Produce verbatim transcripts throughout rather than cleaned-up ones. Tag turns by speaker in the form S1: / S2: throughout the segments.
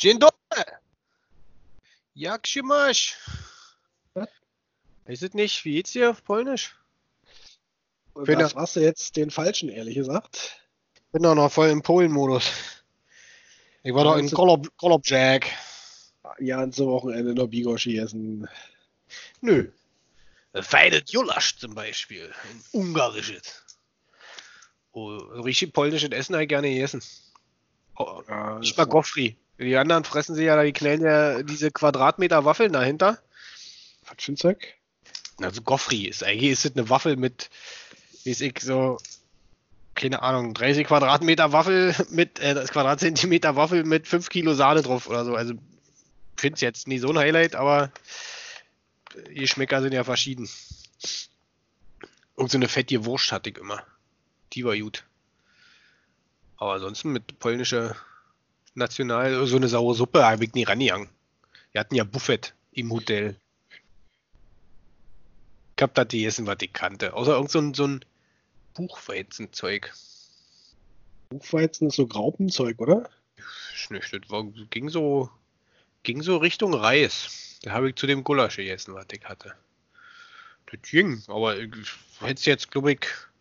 S1: Dzień dobry! Jak się masz?
S2: Was?
S1: Weiß es nicht, wie geht's dir auf Polnisch?
S2: Und
S1: Bin
S2: da
S1: ja,
S2: fragst du jetzt den Falschen, ehrlich gesagt.
S1: bin doch noch voll im Polen-Modus. Ich war doch in
S2: Kannst du
S1: Kolob Kolobjak.
S2: ja an zum Wochenende noch Bigoschi essen.
S1: Nö. Feinet Julasch zum Beispiel. Ein ungarisches. Oh, richtig polnisches Essen habe ich gerne gegessen. Oh,
S2: Ja,
S1: nicht
S2: das
S1: mal Goffri. Die anderen fressen sich ja, die knallen ja diese Quadratmeter Waffeln dahinter.
S2: was für ein Zeug?
S1: Also Goffri ist eigentlich ist es eine Waffel mit, wie es ich so, keine Ahnung, dreißig Quadratmeter Waffel mit, äh, Quadratzentimeter Waffel mit fünf Kilo Sahne drauf oder so. Also finde es jetzt nie so ein Highlight, aber die Geschmäcker sind ja verschieden. Irgend so eine fettige Wurst hatte ich immer. Die war gut. Aber ansonsten mit polnischer National, so eine saure Suppe habe ich nie rangegangen. Wir hatten ja Buffet im Hotel. Ich hab da gegessen, was ich kannte. Außer irgend so ein, so ein Buchweizenzeug.
S2: Buchweizen ist so Graupenzeug, oder?
S1: Ist nicht, das war, ging so, ging so Richtung Reis. Da habe ich zu dem Gulasch gegessen, was ich hatte. Das ging, aber ich hätte es jetzt, glaube ich,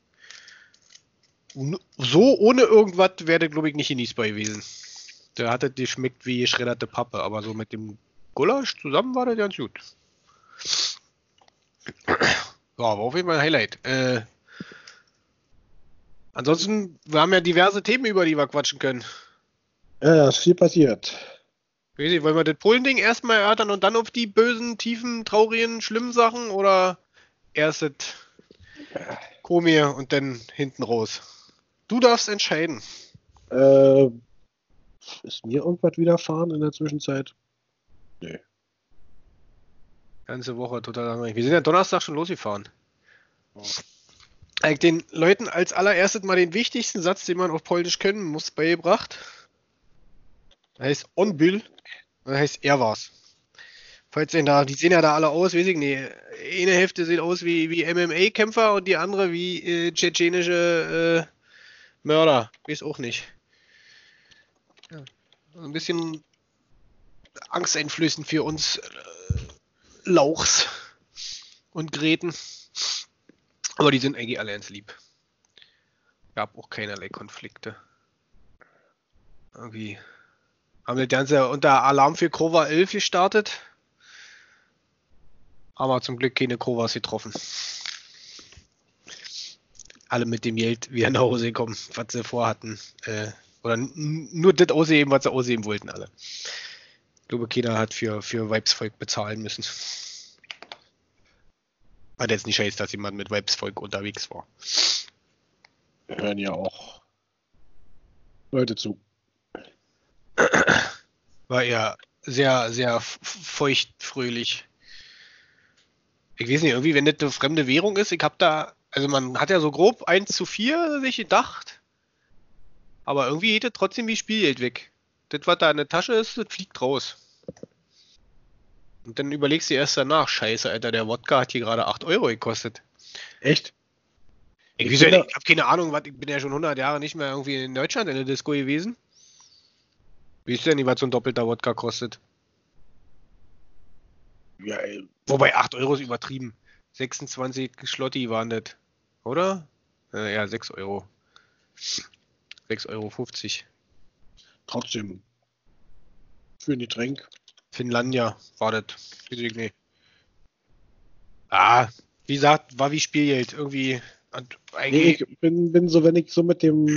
S1: n- so ohne irgendwas wäre das, glaube ich, nicht genießbar gewesen. Der hatte die schmeckt wie geschredderte Pappe, aber so mit dem Gulasch zusammen war das ganz gut. Ja, war auf jeden Fall ein Highlight. Äh, ansonsten, wir haben ja diverse Themen, über die wir quatschen können.
S2: Ja, ja, ist viel passiert.
S1: Weiß nicht, wollen wir das Polen-Ding erstmal erörtern und dann auf die bösen, tiefen, traurigen, schlimmen Sachen oder erst das Komie und dann hinten raus? Du darfst entscheiden.
S2: Äh, ist mir irgendwas widerfahren in der Zwischenzeit? Nö.
S1: Ganze Woche total langweilig. Wir sind ja Donnerstag schon losgefahren. Eigentlich den Leuten als allererstes mal den wichtigsten Satz, den man auf Polnisch können muss, beigebracht. Der heißt on byl. Der heißt er war's. Falls ihr da, die sehen ja da alle aus, weiß ich nicht. Eine Hälfte sieht aus wie, wie M M A-Kämpfer und die andere wie äh, tschetschenische äh, Mörder. Weiß auch nicht. Ja. Ein bisschen angsteinflößend für uns äh, Lauchs und Greten. Aber die sind eigentlich alle ganz lieb. Gab auch keinerlei Konflikte. Irgendwie haben wir ganze unter Alarm für Kova elf gestartet. Aber zum Glück keine Kovas getroffen. Alle mit dem Geld wieder nach Hause gekommen, was sie vorhatten. Äh, oder n- nur das ausheben, was sie ausheben wollten, alle. Ich glaube, keiner hat für, für Weibsvolk bezahlen müssen. Hat jetzt nicht heißt, dass jemand mit Weibsvolk unterwegs war.
S2: Hören ja auch Leute zu.
S1: War eher sehr, sehr f- feucht, fröhlich. Ich weiß nicht, irgendwie, wenn das eine fremde Währung ist, ich hab da, also man hat ja so grob eins zu vier sich gedacht, aber irgendwie geht das trotzdem wie Spielgeld weg. Das, was da in der Tasche ist, das fliegt raus. Und dann überlegst du erst danach, scheiße, Alter, der Wodka hat hier gerade acht Euro gekostet.
S2: Echt?
S1: Ich,
S2: Ich
S1: weiß ja
S2: bin
S1: nicht, ich hab keine Ahnung, was, ich bin ja schon hundert Jahre nicht mehr irgendwie in Deutschland in der Disco gewesen. Wie ist denn nicht, was so ein doppelter Wodka kostet?
S2: Ja, ey,
S1: Wobei acht Euro ist übertrieben. sechsundzwanzig Schlotti waren das, oder? Äh, ja, sechs Euro. sechs Euro fünfzig.
S2: trotzdem. Für ein Getränk.
S1: Finlandia war das. Weiß ich nicht. Ah, wie gesagt, war wie Spielgeld. Irgendwie. Und
S2: Nee,
S1: eigentlich,
S2: ich bin, bin so, wenn ich so mit dem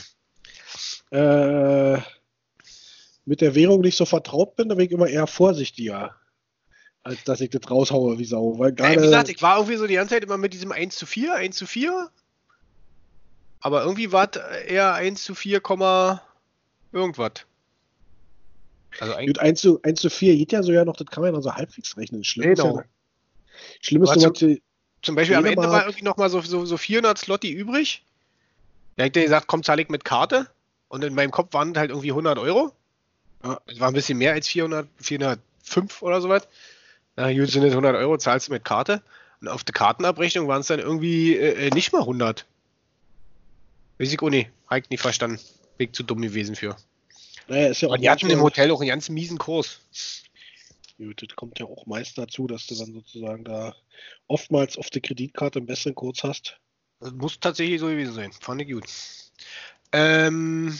S2: äh, mit der Währung nicht so vertraut bin, dann bin ich immer eher vorsichtiger, als dass ich das raushaue wie Sau. Weil
S1: ja, wie gesagt,
S2: gerade,
S1: ich war irgendwie so die ganze Zeit immer mit diesem eins zu vier, eins zu vier. Aber irgendwie war es eher eins zu vier, irgendwas. Also eigentlich.
S2: gut, eins zu, eins zu vier geht ja so ja noch, das kann man ja noch so halbwegs rechnen. Schlimm ist
S1: Genau.
S2: ja, schlimm ist
S1: Aber
S2: nur,
S1: zum,
S2: was
S1: zum Beispiel am Ende war
S2: Dänemark,
S1: irgendwie nochmal so, so, so vierhundert Slotty übrig. Da hab ich dann gesagt, komm, zahle ich mit Karte. Und in meinem Kopf waren es halt irgendwie hundert Euro.
S2: ja,
S1: Das war ein bisschen mehr als vierhundert, vierhundertfünf oder sowas. Na gut, sind es hundert Euro, zahlst du mit Karte. Und auf der Kartenabrechnung waren es dann irgendwie äh, nicht mal hundert. Weiß ich auch nicht. Hab ich nicht verstanden. Bin ich zu dumm gewesen für.
S2: Naja, ist ja
S1: Aber
S2: auch
S1: die hatten im
S2: manchmal,
S1: Hotel auch einen ganz miesen Kurs.
S2: gut, das kommt ja auch meist dazu, dass du dann sozusagen da oftmals auf der Kreditkarte einen besseren Kurs hast.
S1: Das muss tatsächlich so gewesen sein. Fand ich gut. Ähm,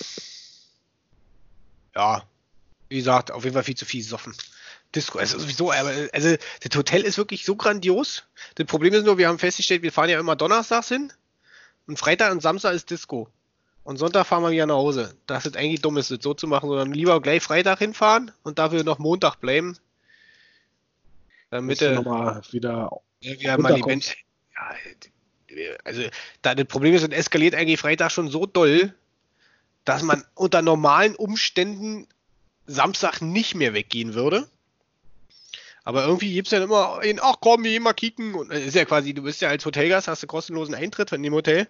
S1: ja, wie gesagt, auf jeden Fall viel zu viel soffen. Disco, also sowieso, aber also das Hotel ist wirklich so grandios. Das Problem ist nur, wir haben festgestellt, wir fahren ja immer donnerstags hin und Freitag und Samstag ist Disco. Und Sonntag fahren wir wieder nach Hause. Das ist eigentlich dumm, ist das so zu machen, sondern lieber gleich Freitag hinfahren und dafür noch Montag bleiben, damit
S2: Dass du
S1: du
S2: nochmal wieder
S1: ja, wieder mal
S2: runterkommst.
S1: lebendig. Ja, also da, das Problem ist, es eskaliert eigentlich Freitag schon so doll, dass man unter normalen Umständen Samstag nicht mehr weggehen würde. Aber irgendwie gibt es dann immer einen, ach komm, wir gehen mal kicken. Und ist ja quasi, du bist ja als Hotelgast, hast du kostenlosen Eintritt in dem Hotel.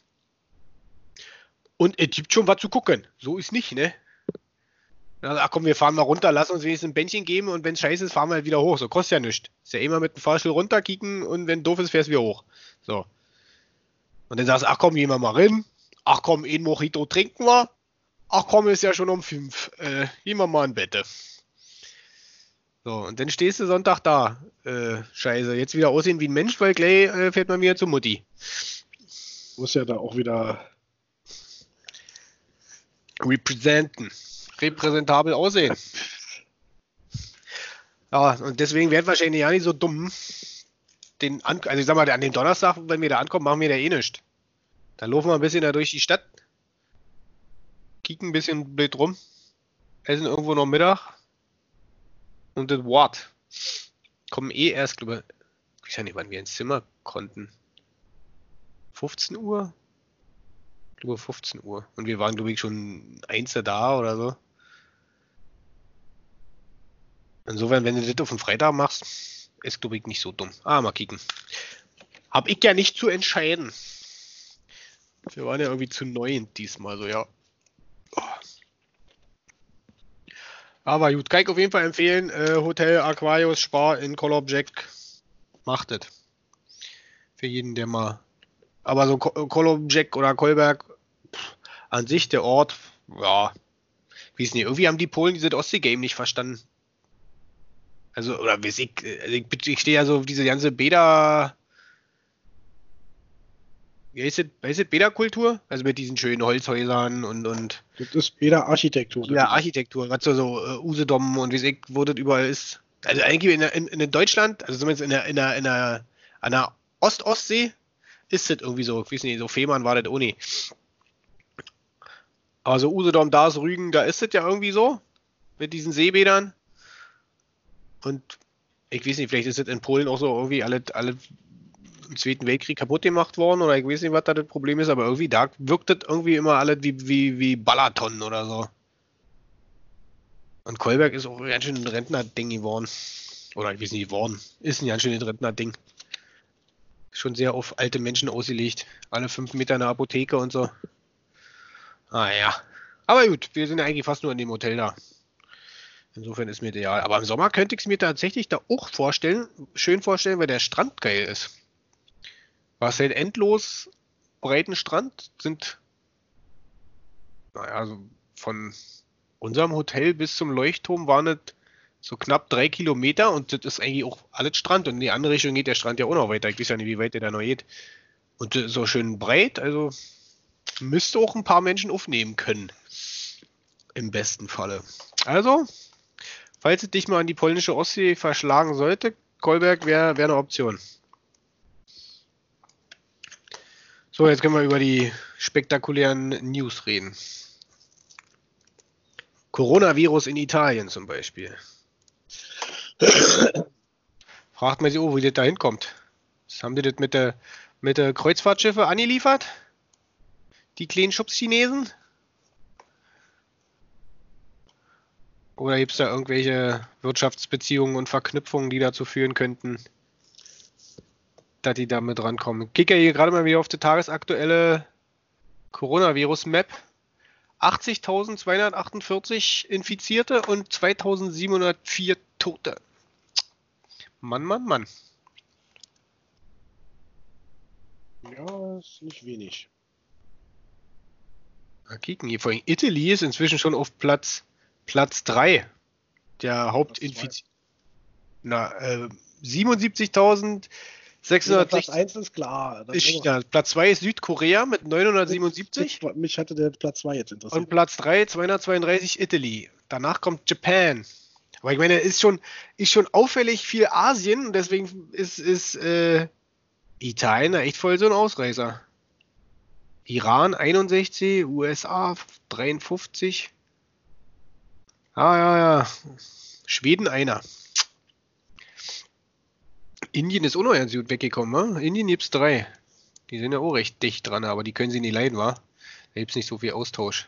S1: Und es gibt schon was zu gucken. So ist nicht, ne? Also, ach komm, wir fahren mal runter, lass uns wenigstens ein Bändchen geben und wenn es scheiße ist, fahren wir halt wieder hoch. So kostet ja nichts. Ist ja immer mit dem Fahrstuhl runter kicken und wenn doof ist, fährst du wieder hoch. So. Und dann sagst du, ach komm, gehen wir mal rein. Ach komm, ein Mojito trinken wir. Ach komm, ist ja schon um fünf. Äh, gehen wir mal in Bette. So, und dann stehst du Sonntag da. Äh, scheiße, jetzt wieder aussehen wie ein Mensch, weil gleich äh, fährt man wieder zur Mutti.
S2: Muss ja da auch wieder.
S1: Representen. Repräsentabel aussehen. Ja, und deswegen wird wahrscheinlich ja nicht so dumm. Den An also ich sag mal, an dem Donnerstag, wenn wir da ankommen, machen wir da eh nichts. Dann laufen wir ein bisschen da durch die Stadt. Kicken ein bisschen blöd rum. Essen irgendwo noch Mittag. Und das Wort. Kommen eh erst, glaube ich, weiß ja nicht, wann wir ins Zimmer konnten. fünfzehn Uhr? Ich glaube fünfzehn Uhr. Und wir waren, glaube ich, schon eins da oder so. Insofern, wenn du das auf den Freitag machst, ist, glaube ich, nicht so dumm. Ah, mal kicken. Hab ich ja nicht zu entscheiden. Wir waren ja irgendwie zu neun diesmal, so ja. Oh. Aber gut, kann ich auf jeden Fall empfehlen. Äh, Hotel Aquarius Spar in Color Jack. Macht das. Für jeden, der mal. Aber so Color Jack oder Kolberg, pff, an sich der Ort, ja. Ich weiß nicht, irgendwie haben die Polen dieses Ostsee-Game nicht verstanden. Also, oder weiß ich, also ich, ich stehe ja so auf diese ganze Bäder. Wie heißt das? Heißt das Bäderkultur? Also mit diesen schönen Holzhäusern und, und
S2: Das ist weder Architektur. Das
S1: ja,
S2: ist
S1: Architektur, was so, so uh, Usedom und wie weiß ich, wo das überall ist. Also eigentlich in, in, in Deutschland, also zumindest in der, in der, in der, an der Ost-Ostsee, ist das irgendwie so. Ich weiß nicht, so Fehmarn war das auch nicht. Aber so Usedom, da ist Rügen, da ist das ja irgendwie so. Mit diesen Seebädern. Und ich weiß nicht, vielleicht ist das in Polen auch so irgendwie alle, alle im Zweiten Weltkrieg kaputt gemacht worden oder ich weiß nicht, was da das Problem ist, aber irgendwie da wirkt das irgendwie immer alles wie, wie, wie Balaton oder so. Und Kolberg ist auch ganz schön ein Rentner-Ding geworden. Oder ich weiß nicht, geworden. Ist ein ganz schönes Rentner-Ding. Schon sehr auf alte Menschen ausgelegt. Alle fünf Meter eine Apotheke und so. Ah ja. Aber gut, wir sind ja eigentlich fast nur in dem Hotel da. Insofern ist mir ideal. Aber im Sommer könnte ich es mir tatsächlich da auch vorstellen, schön vorstellen, weil der Strand geil ist. Was halt endlos breiten Strand sind, naja, also von unserem Hotel bis zum Leuchtturm waren es so knapp drei Kilometer und das ist eigentlich auch alles Strand und in die andere Richtung geht der Strand ja auch noch weiter. Ich weiß ja nicht, wie weit der da noch geht. Und äh, so schön breit, also müsste auch ein paar Menschen aufnehmen können. Im besten Falle. Also, falls es dich mal an die polnische Ostsee verschlagen sollte, Kolberg wäre wär eine Option. So, jetzt können wir über die spektakulären News reden. Coronavirus in Italien zum Beispiel. Fragt man sich, oh, wie das da hinkommt. Haben die das mit der, mit der Kreuzfahrtschiffe angeliefert? Die kleinen Schubs-Chinesen? Oder gibt es da irgendwelche Wirtschaftsbeziehungen und Verknüpfungen, die dazu führen könnten, dass die da mit rankommen? Ich kicke hier gerade mal wieder auf die tagesaktuelle Coronavirus-Map. achtzigtausendzweihundertachtundvierzig Infizierte und zweitausendsiebenhundertvier Tote. Mann, Mann, Mann.
S2: ja ist nicht wenig.
S1: Mal kicken hier. Vor allem Italy ist inzwischen schon auf Platz Platz drei. Der Hauptinfiz... Na, äh, siebenundsiebzigtausendsechshundertsechzig.
S2: Platz eins ist klar. Das
S1: ist
S2: ist
S1: China. Platz zwei ist Südkorea mit neunhundertsiebenundsiebzig.
S2: Mich hatte der Platz zwei jetzt interessiert.
S1: Und Platz drei, zweihundertzweiunddreißig, Italy. Danach kommt Japan. Aber ich meine, ist schon, ist schon auffällig viel Asien und deswegen ist, ist äh, Italien echt voll so ein Ausreißer. Iran einundsechzig, U S A dreiundfünfzig. Ah, ja, ja. Schweden einer. Indien ist auch noch ganz gut weggekommen, ne? Indien gibt's drei. Die sind ja auch recht dicht dran, aber die können sie nicht leiden, wa? Da gibt's nicht so viel Austausch.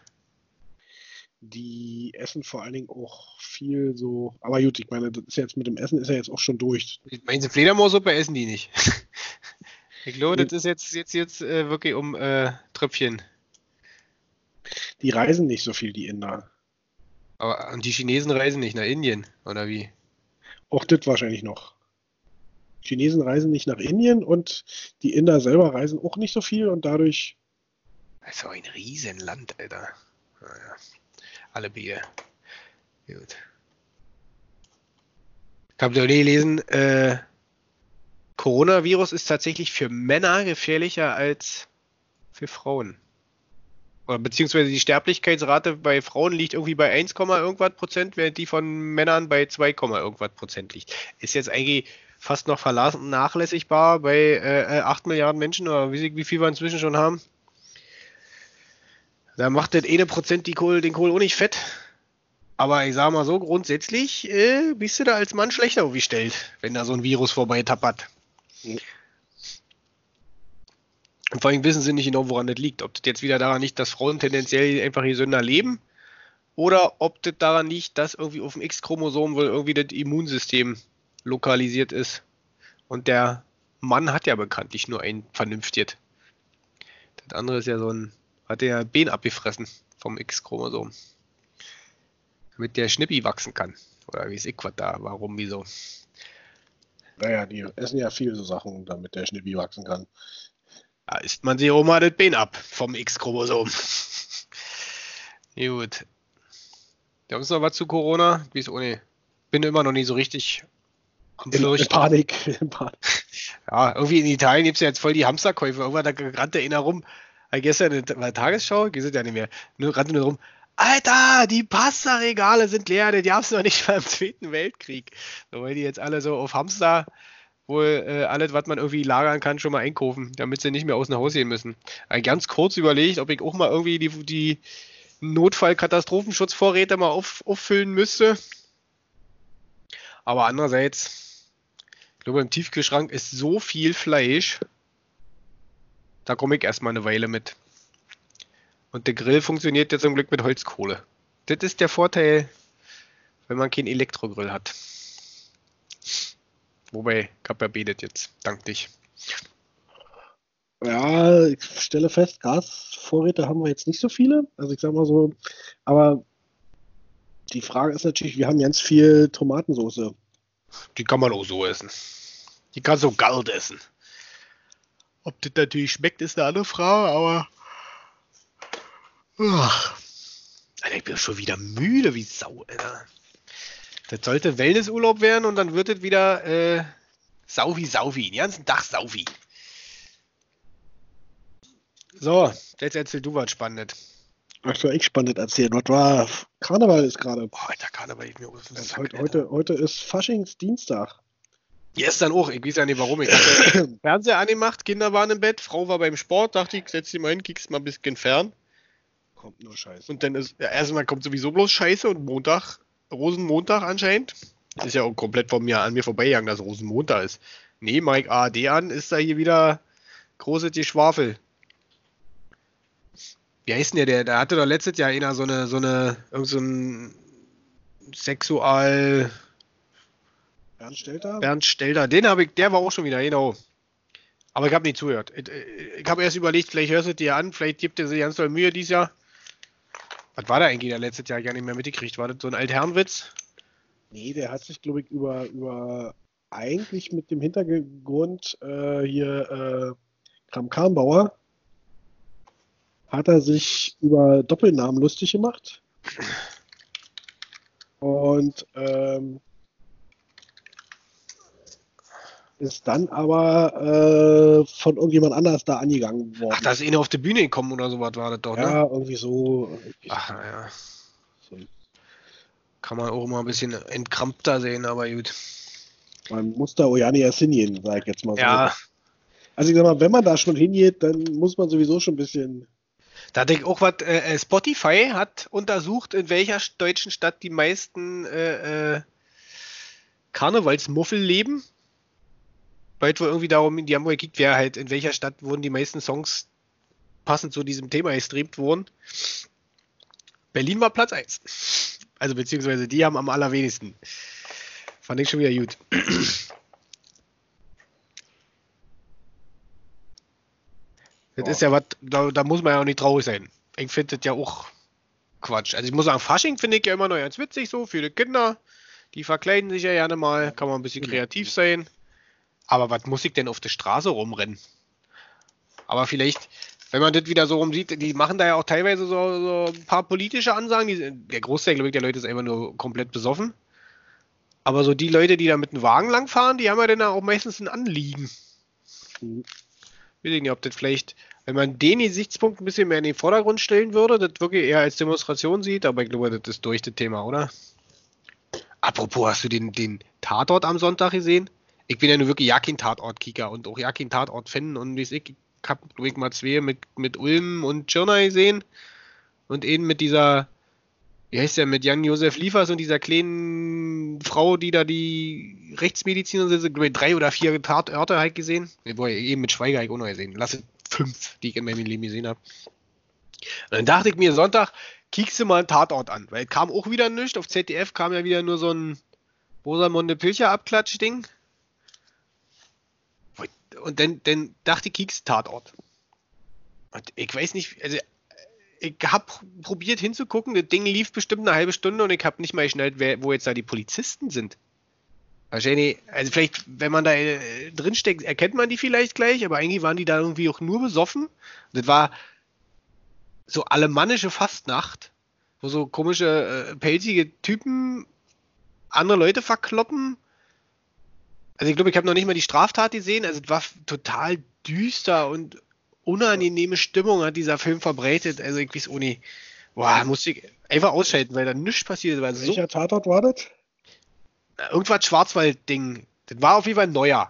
S2: Die essen vor allen Dingen auch viel so. Aber gut, ich meine, das ist jetzt mit dem Essen ist ja jetzt auch schon durch.
S1: Meinen Sie, Fledermaussuppe essen die nicht? Ich glaube, das ist jetzt, jetzt, jetzt äh, wirklich um äh, Tröpfchen.
S2: Die reisen nicht so viel, die Inder.
S1: Aber und die Chinesen reisen nicht nach Indien, oder wie?
S2: Auch das wahrscheinlich noch. Chinesen reisen nicht nach Indien und die Inder selber reisen auch nicht so viel und dadurch.
S1: Das ist doch ein Riesenland, Alter. Naja. Alle Bier. Gut. Ich habe gelesen, äh, Coronavirus ist tatsächlich für Männer gefährlicher als für Frauen. Oder beziehungsweise die Sterblichkeitsrate bei Frauen liegt irgendwie bei eins, irgendwas Prozent, während die von Männern bei zwei, irgendwas Prozent liegt. Ist jetzt eigentlich fast noch vernachlässigbar bei äh, acht Milliarden Menschen oder wie, wie viel wir inzwischen schon haben. Da macht das eine Prozent die Kohl, den Kohl auch nicht fett. Aber ich sag mal so, grundsätzlich äh, bist du da als Mann schlechter aufgestellt, wenn da so ein Virus vorbei tappert. Mhm. Und vor allem wissen sie nicht genau, woran das liegt. Ob das jetzt wieder daran liegt, dass Frauen tendenziell einfach gesünder leben oder ob das daran liegt, dass irgendwie auf dem X-Chromosom wohl irgendwie das Immunsystem lokalisiert ist. Und der Mann hat ja bekanntlich nur ein vernünftiges. Das andere ist ja so ein, hat der Ben abgefressen vom X-Chromosom. Damit der Schnippi wachsen kann. Oder wie ist ich was da, warum, wieso?
S2: Naja, die essen ja viele so Sachen, damit der Schnippi wachsen kann.
S1: Da isst man sich auch mal das Bein ab vom X-Chromosom. Gut. Da haben wir noch was zu Corona? Wie ist ohne? Bin immer noch nicht so richtig am
S2: Fürchten. In Panik. In Panik.
S1: Ja, irgendwie in Italien gibt es ja jetzt voll die Hamsterkäufe. Irgendwann da rannte einer rum. Gestern in der Tagesschau, geht es ja nicht mehr. Nur rannte nur rum. Alter, die Pasta-Regale sind leer, die gab es noch nicht mal im Zweiten Weltkrieg. So, weil die jetzt alle so auf Hamster wohl äh, alles, was man irgendwie lagern kann, schon mal einkaufen, damit sie nicht mehr aus dem Haus gehen müssen. Also ganz kurz überlegt, ob ich auch mal irgendwie die, die Notfall-Katastrophenschutzvorräte mal auf, auffüllen müsste. Aber andererseits, ich glaube, im Tiefkühlschrank ist so viel Fleisch, da komme ich erstmal eine Weile mit. Und der Grill funktioniert ja zum Glück mit Holzkohle. Das ist der Vorteil, wenn man keinen Elektrogrill hat. Wobei, ich habe ja betet jetzt, dank dich.
S2: Ja, ich stelle fest, Gasvorräte haben wir jetzt nicht so viele. Also ich sag mal so, aber die Frage ist natürlich, wir haben ganz viel Tomatensauce.
S1: Die kann man auch so essen. Die kannst du auch kalt essen. Ob das natürlich schmeckt, ist eine andere Frage, aber... Ach. Alter, ich bin schon wieder müde wie Sau, Alter. Das sollte Wellnessurlaub werden und dann wird es wieder äh, Saufi, Saufi. Den ganzen Tag Saufi. So, jetzt erzähl du was Spannendes.
S2: Ach so, ich spannend erzählen. Was war? Karneval ist gerade.
S1: Boah, Alter, Karneval ist mir aus dem Sack,
S2: heute, heute, heute ist Faschingsdienstag.
S1: Gestern auch, ich weiß ja nicht warum. Ich hatte Fernseher angemacht, Kinder waren im Bett, Frau war beim Sport, dachte ich, setz dich mal hin, kickst mal ein bisschen fern.
S2: Kommt nur Scheiße.
S1: Und dann ist, ja, erstmal kommt sowieso bloß Scheiße und Montag, Rosenmontag anscheinend. Ist ja auch komplett von mir an mir vorbeigegangen, dass Rosenmontag ist. Nee, Mike A R D an, ist da hier wieder große Geschwafel. Wie heißt denn der, der? Der hatte doch letztes Jahr einer so eine, so eine, irgend so ein Sexual...
S2: Bernd Stelter?
S1: Bernd Stelter, den habe ich, der war auch schon wieder, genau. Aber ich habe nicht zugehört. Ich, ich habe erst überlegt, vielleicht hörst du dir an, vielleicht gibt er sich ganz doll Mühe dieses Jahr. Was war da eigentlich der letztes Jahr gar nicht mehr mitgekriegt? War das so ein Altherrenwitz?
S2: Nee, der hat sich, glaube ich, über, über eigentlich mit dem Hintergrund äh, hier äh, Kram-Karrenbauer hat er sich über Doppelnamen lustig gemacht. Und ähm, ist dann aber äh, von irgendjemand anders da angegangen worden.
S1: Ach, da ist einer auf die Bühne gekommen oder sowas war das doch, ne?
S2: Ja, irgendwie so.
S1: Ach, naja.
S2: So.
S1: Kann man auch immer ein bisschen entkrampfter sehen, aber gut.
S2: Man muss da auch ja nicht erst hingehen, sag ich jetzt mal so.
S1: Ja,
S2: Also ich sag mal, wenn man da schon hingeht, dann muss man sowieso schon ein bisschen.
S1: da denke ich auch, was äh, Spotify hat untersucht, in welcher deutschen Stadt die meisten äh, äh, Karnevalsmuffel leben. Weil wohl irgendwie darum, die haben wohl gekickt, wer halt, in welcher Stadt wurden die meisten Songs passend zu diesem Thema gestreamt wurden. Berlin war Platz eins. Also beziehungsweise die haben am allerwenigsten. Fand ich schon wieder gut. Das ist ja was, da, da muss man ja auch nicht traurig sein. Ich finde das ja auch Quatsch. Also ich muss sagen, Fasching finde ich ja immer noch ganz witzig so, für die Kinder. Die verkleiden sich ja gerne mal, kann man ein bisschen kreativ sein. Aber was muss ich denn auf der Straße rumrennen? Aber vielleicht, wenn man das wieder so rumsieht, die machen da ja auch teilweise so, so ein paar politische Ansagen. Die, der Großteil, glaube ich, der Leute ist einfach nur komplett besoffen. Aber so die Leute, die da mit einem Wagen langfahren, die haben ja dann auch meistens ein Anliegen.
S2: Mhm.
S1: Ich weiß nicht, ob das vielleicht, wenn man den Gesichtspunkt ein bisschen mehr in den Vordergrund stellen würde, das wirklich eher als Demonstration sieht, aber ich glaube, das ist durch das Thema, oder? Apropos, hast du den, den Tatort am Sonntag gesehen? Ich bin ja nur wirklich ja kein Tatort-Kicker und auch ja kein Tatort-Fan und wie es ich, ich habe, glaube ich, mal zwei mit, mit Ulm und Tschirner gesehen und einen mit dieser, wie heißt der, mit Jan-Josef Liefers und dieser kleinen Frau, die da die Rechtsmedizinerin sind, glaube ich, drei oder vier Tatorte halt gesehen. Boah, eben mit Schweiger habe ich auch noch gesehen. Lass es fünf, die ich in meinem Leben gesehen habe. Und dann dachte ich mir, Sonntag kiekst du mal einen Tatort an, weil es kam auch wieder nichts. Auf Z D F kam ja wieder nur so ein Rosamunde Pilcher-Abklatsch-Ding. Und dann, dann dachte ich, kiekst Tatort. Und ich weiß nicht, also ich habe probiert hinzugucken, das Ding lief bestimmt eine halbe Stunde und ich habe nicht mal geschnallt, wer, wo jetzt da die Polizisten sind. Wahrscheinlich, also vielleicht, wenn man da äh, drinsteckt, erkennt man die vielleicht gleich, aber eigentlich waren die da irgendwie auch nur besoffen. Und das war so alemannische Fastnacht, wo so komische, äh, pelzige Typen andere Leute verkloppen. Also ich glaube, ich habe noch nicht mal die Straftat gesehen, also es war total düster und unangenehme Stimmung hat dieser Film verbreitet. Also ich weiß auch nicht. Boah, musste ich einfach ausschalten, weil da nichts passiert ist. War so,
S2: Welcher Tatort war das?
S1: irgendwas Schwarzwald-Ding. Das war auf jeden Fall ein neuer.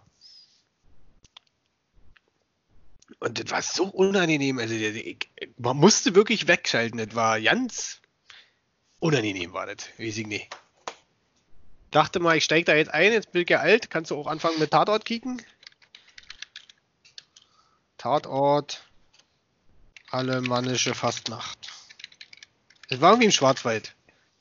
S1: Und das war so unangenehm. Also ich, man musste wirklich wegschalten. Das war ganz unangenehm, war das. Weiß ich nicht. Dachte mal, ich steige da jetzt ein. Jetzt bin ich ja alt. Kannst du auch anfangen mit Tatort kicken? Tatort. Alemannische Fastnacht. Das war irgendwie im Schwarzwald.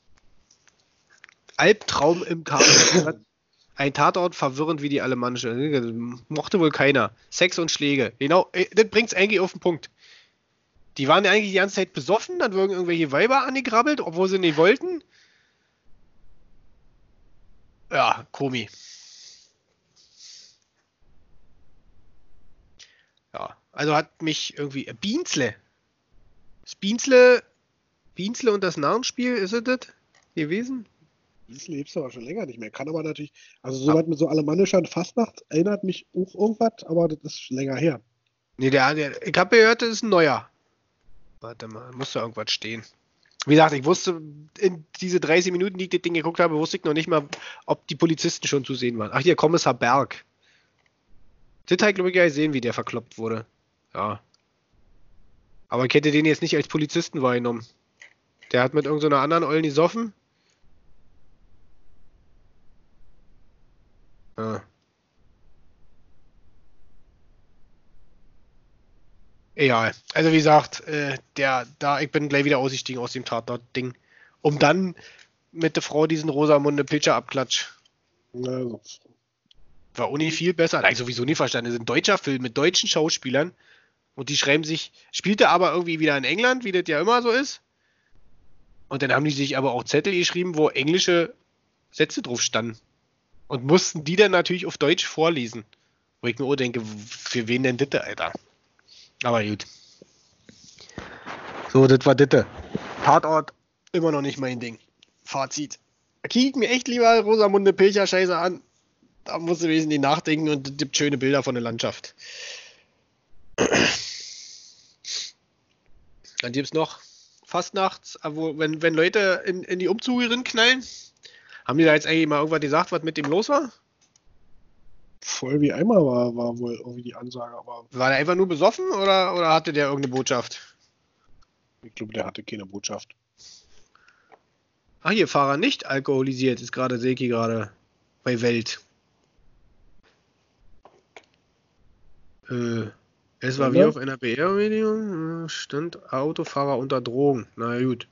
S1: Albtraum im Tatort. Ein Tatort verwirrend wie die alemannische. Das mochte wohl keiner. Sex und Schläge. Genau, das bringt's eigentlich auf den Punkt. Die waren ja eigentlich die ganze Zeit besoffen, dann wurden irgendwelche Weiber angegrabbelt, obwohl sie nicht wollten. Ja, Komi. Ja, also hat mich irgendwie. Äh, Bienzle. Das Bienzle. Bienzle und das Narrenspiel, ist es das gewesen?
S2: Das lebst du aber schon länger nicht mehr. Kann aber natürlich, also soweit mit so alemannischer Fastnacht erinnert mich auch irgendwas, aber das ist länger her.
S1: Nee, der, der, ich habe gehört, das ist ein neuer. Warte mal, muss da irgendwas stehen. Wie gesagt, ich wusste, in diese dreißig Minuten, die ich das Ding geguckt habe, wusste ich noch nicht mal, ob die Polizisten schon zu sehen waren. Ach, hier, Kommissar Berg. Das habe ich, glaube ich, gar nicht gesehen, wie der verkloppt wurde. Ja. Aber ich hätte den jetzt nicht als Polizisten wahrgenommen. Der hat mit irgendeiner anderen Ollen gesoffen. Ja. Egal. Also wie gesagt, äh, der, da, ich bin gleich wieder ausgestiegen aus dem Tatort-Ding. Um dann mit der Frau diesen Rosamunde Pilcher-Abklatsch.
S2: Also,
S1: War auch nicht viel besser. Da hab ich sowieso nie verstanden. Das ist ein deutscher Film mit deutschen Schauspielern. Und die schreiben sich, spielte aber irgendwie wieder in England, wie das ja immer so ist. Und dann haben die sich aber auch Zettel geschrieben, wo englische Sätze drauf standen. Und mussten die dann natürlich auf Deutsch vorlesen. Wo ich mir auch denke, für wen denn bitte, Alter? Aber gut. So, das war Ditte. Tatort, immer noch nicht mein Ding. Fazit. Kiek mir echt lieber Rosamunde Pilcher-Scheiße an. Da musst du wesentlich nachdenken und es gibt schöne Bilder von der Landschaft. Dann gibt es noch Fastnachts, wo, wenn, wenn Leute in, in die Umzüge knallen. Haben die da jetzt eigentlich mal irgendwas gesagt, was mit dem los war?
S2: Voll wie einmal war, war wohl irgendwie die Ansage, aber
S1: War der einfach nur besoffen oder, oder hatte der irgendeine Botschaft?
S2: ich glaube, der hatte keine Botschaft.
S1: Ach, hier, Fahrer nicht alkoholisiert, ist gerade Seki gerade bei Welt. Äh, es war wie auf einer B R-Medium, stand Autofahrer unter Drogen. Na gut.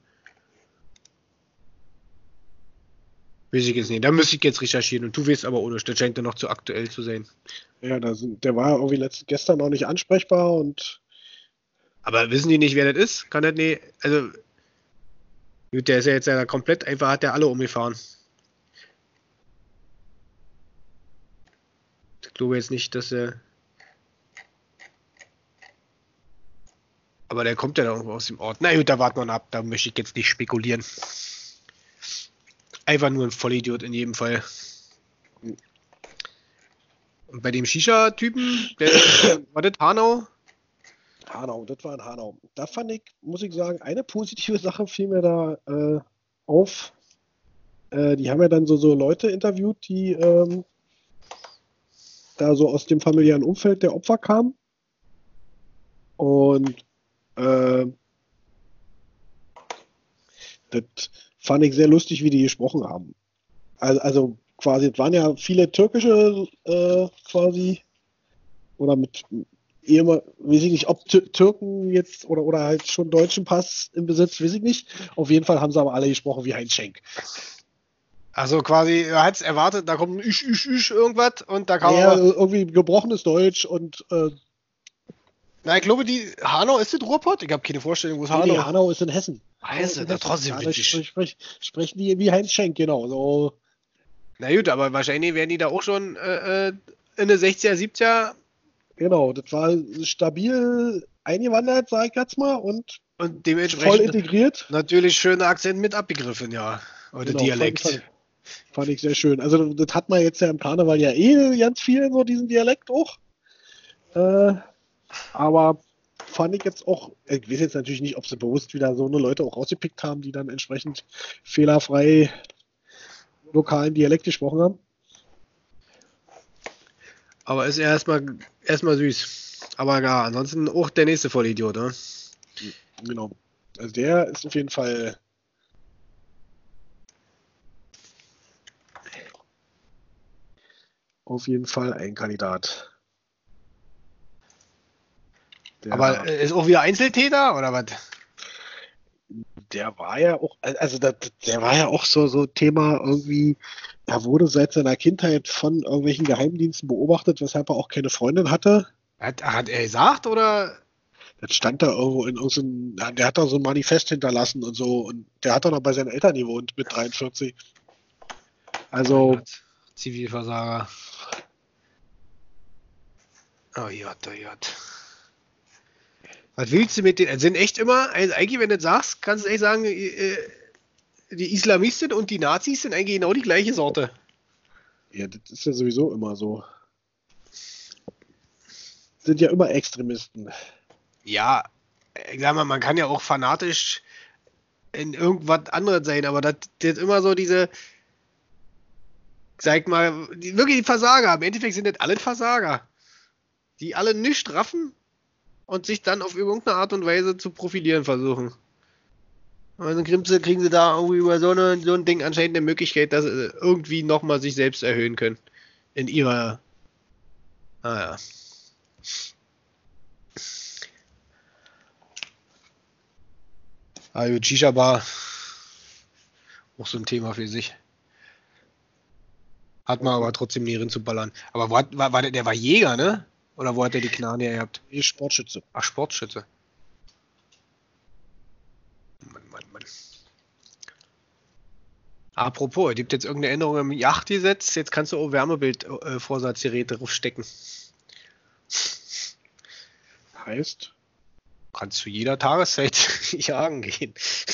S1: Weiß ich jetzt nicht. Da müsste ich jetzt recherchieren und du weißt aber ohne, das scheint ja noch zu aktuell zu sein.
S2: Ja, da sind, der war irgendwie letzt, gestern noch nicht ansprechbar und.
S1: Aber wissen die nicht, wer das ist? Kann das nicht. Also. Gut, der ist ja jetzt ja komplett einfach, hat der alle umgefahren. Ich glaube jetzt nicht, dass er. Aber der kommt ja da irgendwo aus dem Ort. Na gut, da warten wir noch ab. Da möchte ich jetzt nicht spekulieren. Einfach nur ein Vollidiot in jedem Fall. Und bei dem Shisha-Typen, der war das Hanau?
S2: Hanau, das war in Hanau. Da fand ich, muss ich sagen, eine positive Sache fiel mir da äh, auf. Äh, die haben ja dann so, so Leute interviewt, die ähm, da so aus dem familiären Umfeld der Opfer kamen. Und äh, das fand ich sehr lustig, wie die gesprochen haben. Also, also quasi, es waren ja viele türkische äh, quasi oder mit ehemals, weiß ich nicht, ob Türken jetzt oder, oder halt schon deutschen Pass im Besitz, weiß ich nicht. Auf jeden Fall haben sie aber alle gesprochen wie Heinz Schenk.
S1: Also quasi, er hat es erwartet, da kommt ein Üsch, Üsch, Üsch irgendwas und da kam
S2: ja,
S1: aber...
S2: irgendwie gebrochenes Deutsch und äh,
S1: Na, ich glaube, die Hanau, ist das Ruhrpott? Ich habe keine Vorstellung, wo es
S2: nee,
S1: Hanau
S2: nee, Hanau ist in Hessen.
S1: Hessen, da trotzdem
S2: ja,
S1: witzig.
S2: sprech, sprech, sprechen die wie Heinz Schenk, genau. So.
S1: Na gut, aber wahrscheinlich werden die da auch schon äh, in den sechziger, siebziger.
S2: Genau, das war stabil eingewandert, sag ich jetzt mal, und
S1: Und dementsprechend
S2: voll integriert.
S1: Natürlich schöner Akzent mit abgegriffen, ja. Oder
S2: genau,
S1: Dialekt.
S2: Fand, fand, fand ich sehr schön. Also das hat man jetzt ja im Karneval ja eh ganz viel, so diesen Dialekt auch. Äh, aber fand ich jetzt auch, ich weiß jetzt natürlich nicht, ob sie bewusst wieder so eine Leute auch rausgepickt haben, die dann entsprechend fehlerfrei lokalen Dialekt gesprochen haben.
S1: Aber ist erstmal erstmal süß. Aber ja, ansonsten auch der nächste Vollidiot, ne?
S2: Genau. Also der ist auf jeden Fall auf jeden Fall ein Kandidat.
S1: Der, aber ist auch wieder Einzeltäter oder was?
S2: Der war ja auch, also der, der war ja auch so, so Thema irgendwie, er wurde seit seiner Kindheit von irgendwelchen Geheimdiensten beobachtet, weshalb er auch keine Freundin hatte.
S1: Hat, hat er gesagt oder?
S2: Das stand da irgendwo in irgendeinem, der hat da so ein Manifest hinterlassen und so und der hat doch noch bei seinen Eltern gewohnt mit dreiundvierzig. Also.
S1: Oh Zivilversager. Oh Gott, oh Gott. Was willst du mit denen? Sind echt immer, also eigentlich, wenn du das sagst, kannst du echt sagen, die Islamisten und die Nazis sind eigentlich genau die gleiche Sorte.
S2: Ja, das ist ja sowieso immer so. Sind ja immer Extremisten.
S1: Ja, ich sag mal, man kann ja auch fanatisch in irgendwas anderes sein, aber das ist immer so diese, sag mal, die, wirklich die Versager. Im Endeffekt sind das alle Versager, die alle nichts raffen und sich dann auf irgendeine Art und Weise zu profilieren versuchen. Und dann kriegen sie, kriegen sie da irgendwie über so, eine, so ein Ding anscheinend eine Möglichkeit, dass sie irgendwie nochmal sich selbst erhöhen können. In ihrer... Naja. Ah, also Shisha Bar. Auch so ein Thema für sich. Hat man aber trotzdem nie rein zu ballern. Aber war, war, war der, der war Jäger, ne? Oder wo hat der die Knarre her gehabt?
S2: Nee, Sportschütze.
S1: Ach, Sportschütze. Mann, Mann, Mann. Apropos, es gibt jetzt irgendeine Änderung im Yachtgesetz. Jetzt kannst du auch Wärmebildvorsatzgeräte draufstecken.
S2: Heißt?
S1: Kannst zu jeder Tageszeit jagen gehen.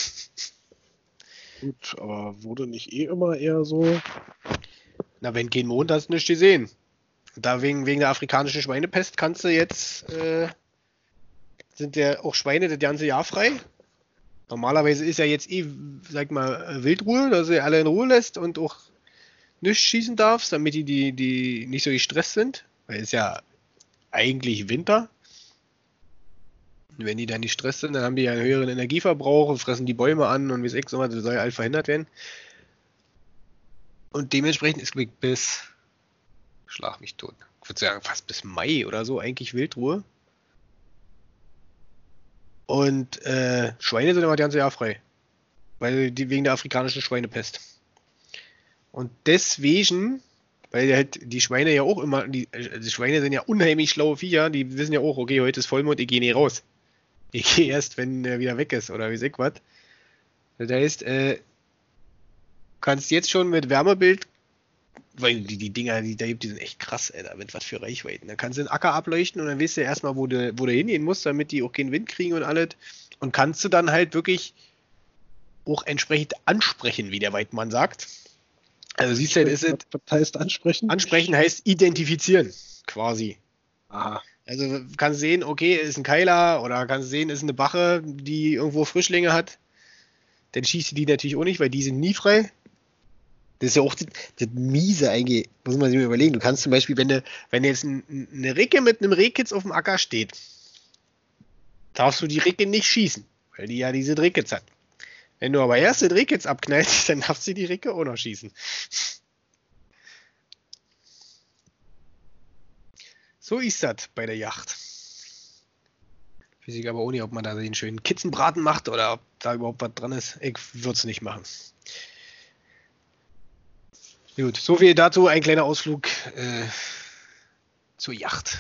S2: Gut, aber wurde nicht eh immer eher so.
S1: Na, wenn kein Mond, hast du nicht gesehen. Da wegen, wegen der afrikanischen Schweinepest kannst du jetzt, äh, sind ja auch Schweine das ganze Jahr frei. Normalerweise ist ja jetzt eh, sag mal, Wildruhe, dass du alle in Ruhe lässt und auch nichts schießen darfst, damit die, die, die nicht so gestresst sind. Weil es ja eigentlich Winter. Und wenn die dann nicht gestresst sind, dann haben die ja einen höheren Energieverbrauch und fressen die Bäume an und wie es echt so was, das soll ja alles verhindert werden. Und dementsprechend ist glaub ich, bis, schlag mich tot, ich würde sagen fast bis Mai oder so eigentlich Wildruhe. Und äh, Schweine sind immer das ganze Jahr frei. Weil die wegen der afrikanischen Schweinepest. Und deswegen, weil halt die Schweine ja auch immer, die, die Schweine sind ja unheimlich schlaue Viecher, die wissen ja auch, okay, heute ist Vollmond, ich gehe nicht raus. Ich gehe erst, wenn er wieder weg ist, oder wie ich was. Das heißt, äh, kannst jetzt schon mit Wärmebild, weil die, die Dinger, die da gibt, die sind echt krass, Alter, mit was für Reichweiten. Da kannst du den Acker ableuchten und dann weißt du erstmal, wo du, wo du hingehen musst, damit die auch keinen Wind kriegen und alles. Und kannst du dann halt wirklich auch entsprechend ansprechen, wie der Weidmann sagt. Also siehst du, ist es,
S2: Was heißt ansprechen?
S1: ansprechen heißt identifizieren, quasi.
S2: Aha.
S1: Also kannst sehen, okay, ist ein Keiler oder kannst sehen, ist eine Bache, die irgendwo Frischlinge hat. Dann schießt du die natürlich auch nicht, weil die sind nie frei. Das ist ja auch das, das Miese eigentlich, muss man sich mal überlegen. Du kannst zum Beispiel, wenn, du, wenn jetzt ein, eine Ricke mit einem Rehkitz auf dem Acker steht, darfst du die Ricke nicht schießen, weil die ja diese Drehkitz hat. Wenn du aber erst den Rehkitz abknallst, dann darfst du die Ricke auch noch schießen. So ist das bei der Yacht. Weiß ich aber auch nicht, ob man da den schönen Kitzenbraten macht oder ob da überhaupt was dran ist. Ich würde es nicht machen. Gut, so viel dazu. Ein kleiner Ausflug äh, zur Yacht.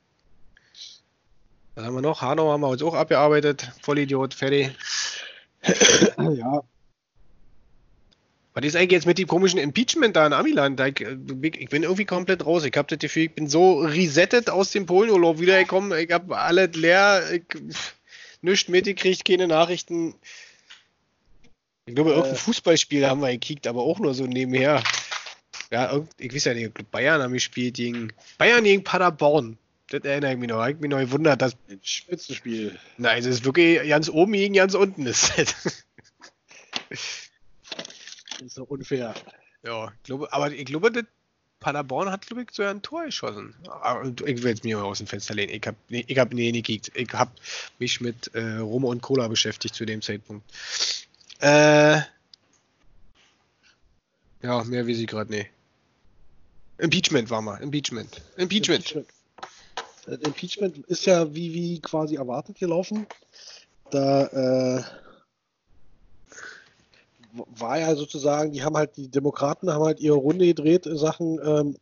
S1: Was haben wir noch? Hanau haben wir uns auch abgearbeitet. Vollidiot, fertig.
S2: Ja.
S1: Was ist eigentlich jetzt mit dem komischen Impeachment da in Amiland? Ich, ich bin irgendwie komplett raus. Ich habe das Gefühl, ich bin so resettet aus dem Polenurlaub wiedergekommen. Ich habe alles leer. Ich, nichts mitgekriegt, keine Nachrichten. Ich glaube, irgendein
S2: Äh.
S1: Fußballspiel haben wir gekickt, aber auch nur so nebenher. Ja, ich weiß ja nicht, Bayern haben gespielt gegen Bayern gegen Paderborn. Das erinnere ich mich noch. Ich habe mich noch gewundert, dass.
S2: Ein Spitzenspiel.
S1: Nein, es ist wirklich ganz oben gegen ganz unten ist.
S2: Das ist doch unfair.
S1: Ja, ich glaube, aber ich glaube, das Paderborn hat, glaube ich, so ein Tor geschossen. Aber ich will jetzt mir mal aus dem Fenster lehnen. Ich habe nee, ich hab nee, nicht gekickt. Ich habe mich mit äh, Rum und Cola beschäftigt zu dem Zeitpunkt. Äh. Ja, mehr weiß ich gerade nicht. Impeachment war mal. Impeachment. Impeachment.
S2: Impeachment. Das Impeachment ist ja wie, wie quasi erwartet gelaufen. Da äh, war ja sozusagen, die haben halt, die Demokraten haben halt ihre Runde gedreht in Sachen, ähm,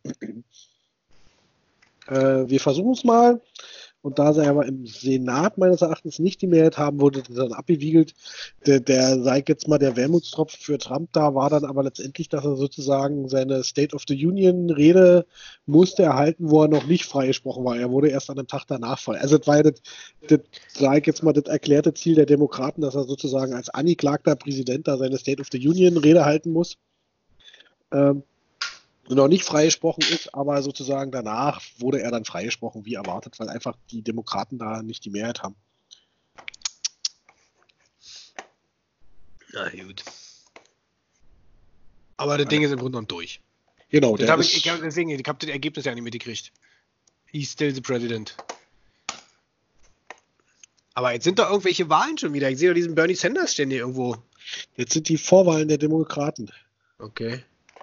S2: äh, wir versuchen es mal. Und da sie aber im Senat meines Erachtens nicht die Mehrheit haben, wurde das dann abgewiegelt. Der, der sei jetzt mal der Wermutstropfen für Trump da, war dann aber letztendlich, dass er sozusagen seine State of the Union Rede musste erhalten, wo er noch nicht freigesprochen war. Er wurde erst an dem Tag danach frei. Also das war das, das sage ich jetzt mal, das erklärte Ziel der Demokraten, dass er sozusagen als angeklagter Präsident da seine State of the Union Rede halten muss. Ähm, noch nicht freigesprochen ist, aber sozusagen danach wurde er dann freigesprochen, wie erwartet, weil einfach die Demokraten da nicht die Mehrheit haben.
S1: Na gut. Aber das Ding ist im Grunde genommen durch.
S2: Genau,
S1: Das
S2: der
S1: hab
S2: ist,
S1: ich, ich, deswegen, ich habe das Ergebnis ja nicht mitgekriegt. He's still the president. Aber jetzt sind doch irgendwelche Wahlen schon wieder. Ich sehe doch diesen Bernie Sanders ständig irgendwo.
S2: jetzt sind die Vorwahlen der Demokraten.
S1: Okay.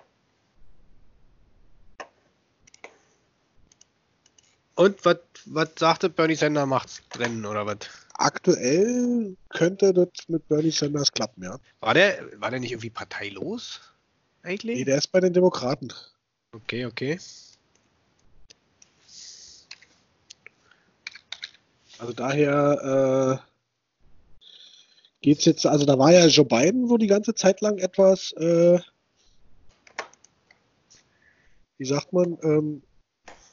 S1: Und was was sagte Bernie Sanders, macht's Rennen oder was?
S2: Aktuell könnte das mit Bernie Sanders klappen, ja.
S1: War der, war der nicht irgendwie parteilos? Eigentlich?
S2: Nee, der ist bei den Demokraten.
S1: Okay, okay.
S2: Also daher äh, geht's jetzt, also da war ja Joe Biden so die ganze Zeit lang etwas, äh, wie sagt man, ähm,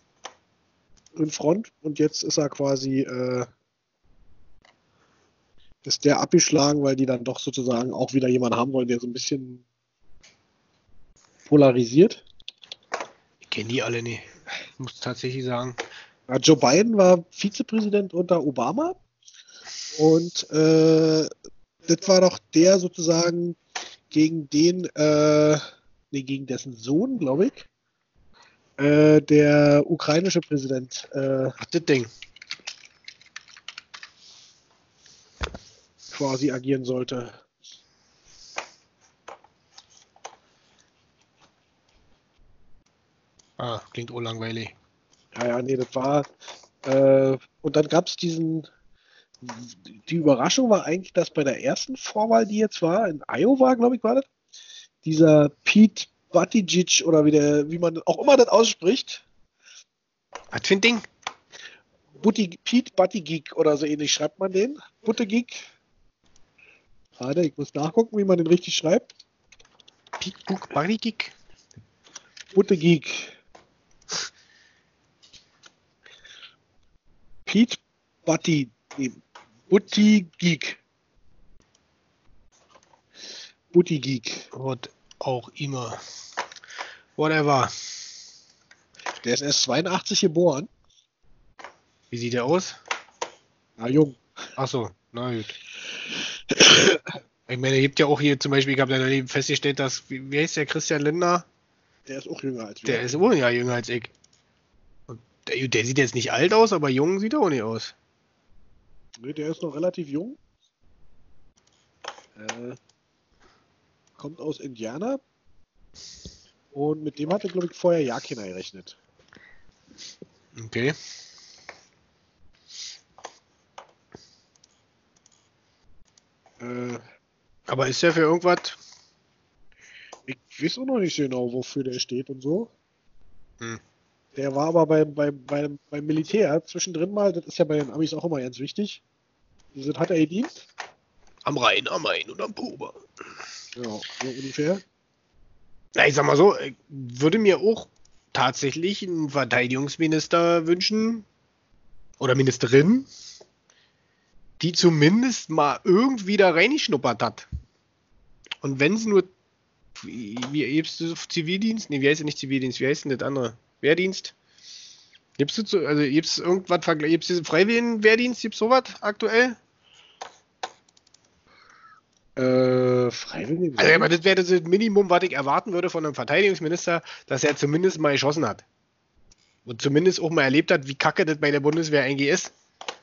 S2: in Front und jetzt ist er quasi äh, ist der abgeschlagen, weil die dann doch sozusagen auch wieder jemanden haben wollen, der so ein bisschen polarisiert.
S1: Ich kenne die alle nicht. Ich muss tatsächlich sagen.
S2: Ja, Joe Biden war Vizepräsident unter Obama und äh, das war doch der sozusagen gegen den, äh, nee, gegen dessen Sohn, glaube ich, äh, der ukrainische Präsident. Äh,
S1: Ach, das Ding.
S2: quasi agieren sollte.
S1: Ah, klingt urlangweilig.
S2: Ja, ja, nee, das war. Äh, und dann gab es diesen. Die Überraschung war eigentlich, dass bei der ersten Vorwahl, die jetzt war, in Iowa, glaube ich, war das, dieser Pete Buttigieg oder wie, der, wie man auch immer das ausspricht.
S1: Was für ein Ding?
S2: Butti, Pete Buttigieg oder so ähnlich schreibt man den. Buttigieg. Warte, ich muss nachgucken, wie man den richtig schreibt.
S1: Pete Buttigieg?
S2: Buttigieg. Pete Buttigieg. Buttigieg. Buttigieg.
S1: Was auch immer. Whatever.
S2: Der ist erst zweiundachtzig geboren.
S1: Wie sieht der aus?
S2: Na, jung.
S1: Achso, na gut. Ich meine, es gibt ja auch hier zum Beispiel, ich habe da eben festgestellt, dass, wie, wie heißt der, Christian Lindner?
S2: Der ist auch jünger als wir.
S1: Der ist auch ein Jahr jünger als ich. Und der, der sieht jetzt nicht alt aus, aber jung sieht er auch nicht aus.
S2: Nee, der ist noch relativ jung. Äh, kommt aus Indiana. Und mit dem hatte, glaube ich, vorher ja keiner gerechnet.
S1: Okay.
S2: Äh,
S1: Aber ist der für irgendwas?
S2: ich weiß auch noch nicht so genau, wofür der steht und so.
S1: Hm.
S2: Der war aber beim, beim, beim, beim Militär zwischendrin mal, das ist ja bei den Amis auch immer ganz wichtig. Das hat er gedient.
S1: Am Rhein, am Main und am Pober.
S2: Genau, so ungefähr.
S1: Na, ich sag mal so, ich würde mir auch tatsächlich einen Verteidigungsminister wünschen oder Ministerin, die zumindest mal irgendwie da reingeschnuppert hat. Und wenn es nur, wie, wie gibst du Zivildienst? Ne, wie heißt denn nicht Zivildienst? Wie heißt denn das andere? Wehrdienst? Gibst du zu, also gibt's irgendwas, gibt's diesen Freiwilligen Wehrdienst, gibt's sowas aktuell?
S2: Äh, freiwillig?
S1: Also, aber das wäre das Minimum, was ich erwarten würde von einem Verteidigungsminister, dass er zumindest mal geschossen hat. Und zumindest auch mal erlebt hat, wie kacke das bei der Bundeswehr eigentlich ist.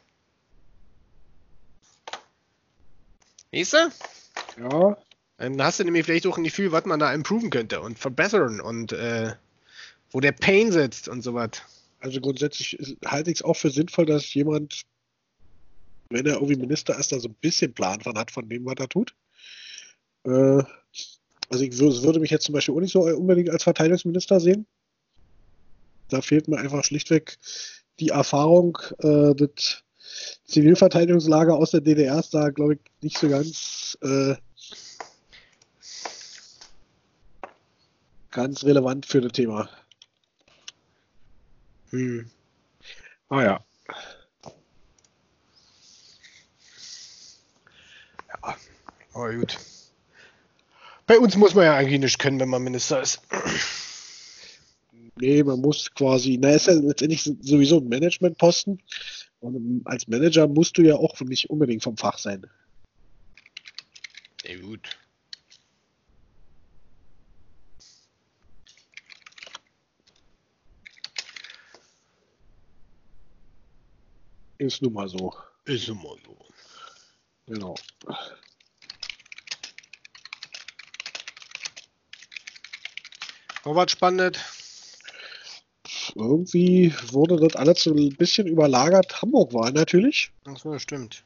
S1: Weißt du?
S2: Ja.
S1: Dann hast du nämlich vielleicht auch ein Gefühl, was man da improven könnte und verbessern und äh, wo der Pain sitzt und sowas.
S2: Also grundsätzlich ist- halte ich es auch für sinnvoll, dass jemand, wenn er irgendwie Minister ist, da so ein bisschen Plan von hat, von dem, was er tut. Äh, also ich wür- würde mich jetzt zum Beispiel auch nicht so unbedingt als Verteidigungsminister sehen. Da fehlt mir einfach schlichtweg die Erfahrung. Äh, das Zivilverteidigungslager aus der D D R ist da, glaube ich, nicht so ganz, äh, ganz relevant für das Thema.
S1: Hm.
S2: Ah ja.
S1: Ja, aber gut. Bei uns muss man ja eigentlich nicht können, wenn man Minister ist.
S2: Nee, man muss quasi, na, ist ja letztendlich sowieso ein Managementposten. Und als Manager musst du ja auch nicht unbedingt vom Fach sein.
S1: Ja, gut.
S2: Ist nun mal so.
S1: Ist immer so.
S2: Genau.
S1: Noch was Spannendes?
S2: Irgendwie wurde das alles so ein bisschen überlagert. Hamburg war natürlich.
S1: Ach so, stimmt.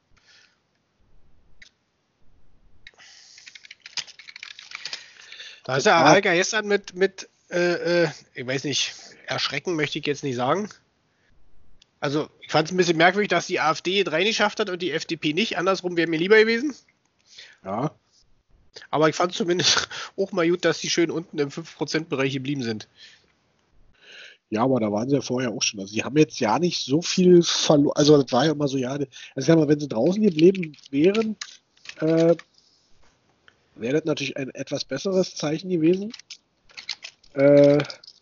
S1: Da ist ja Heike gestern mit, mit äh, äh, ich weiß nicht, erschrecken möchte ich jetzt nicht sagen. Also, ich fand es ein bisschen merkwürdig, dass die AfD es reingeschafft hat und die F D P nicht. Andersrum wäre mir lieber gewesen.
S2: Ja.
S1: Aber ich fand es zumindest auch mal gut, dass die schön unten im fünf Prozent Bereich geblieben sind.
S2: Ja, aber da waren sie ja vorher auch schon. Also sie haben jetzt ja nicht so viel verloren. Also das war ja immer so, ja, also ich sag mal, wenn sie draußen geblieben wären, äh, wäre das natürlich ein etwas besseres Zeichen gewesen. Äh,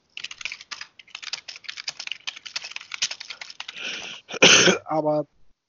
S2: aber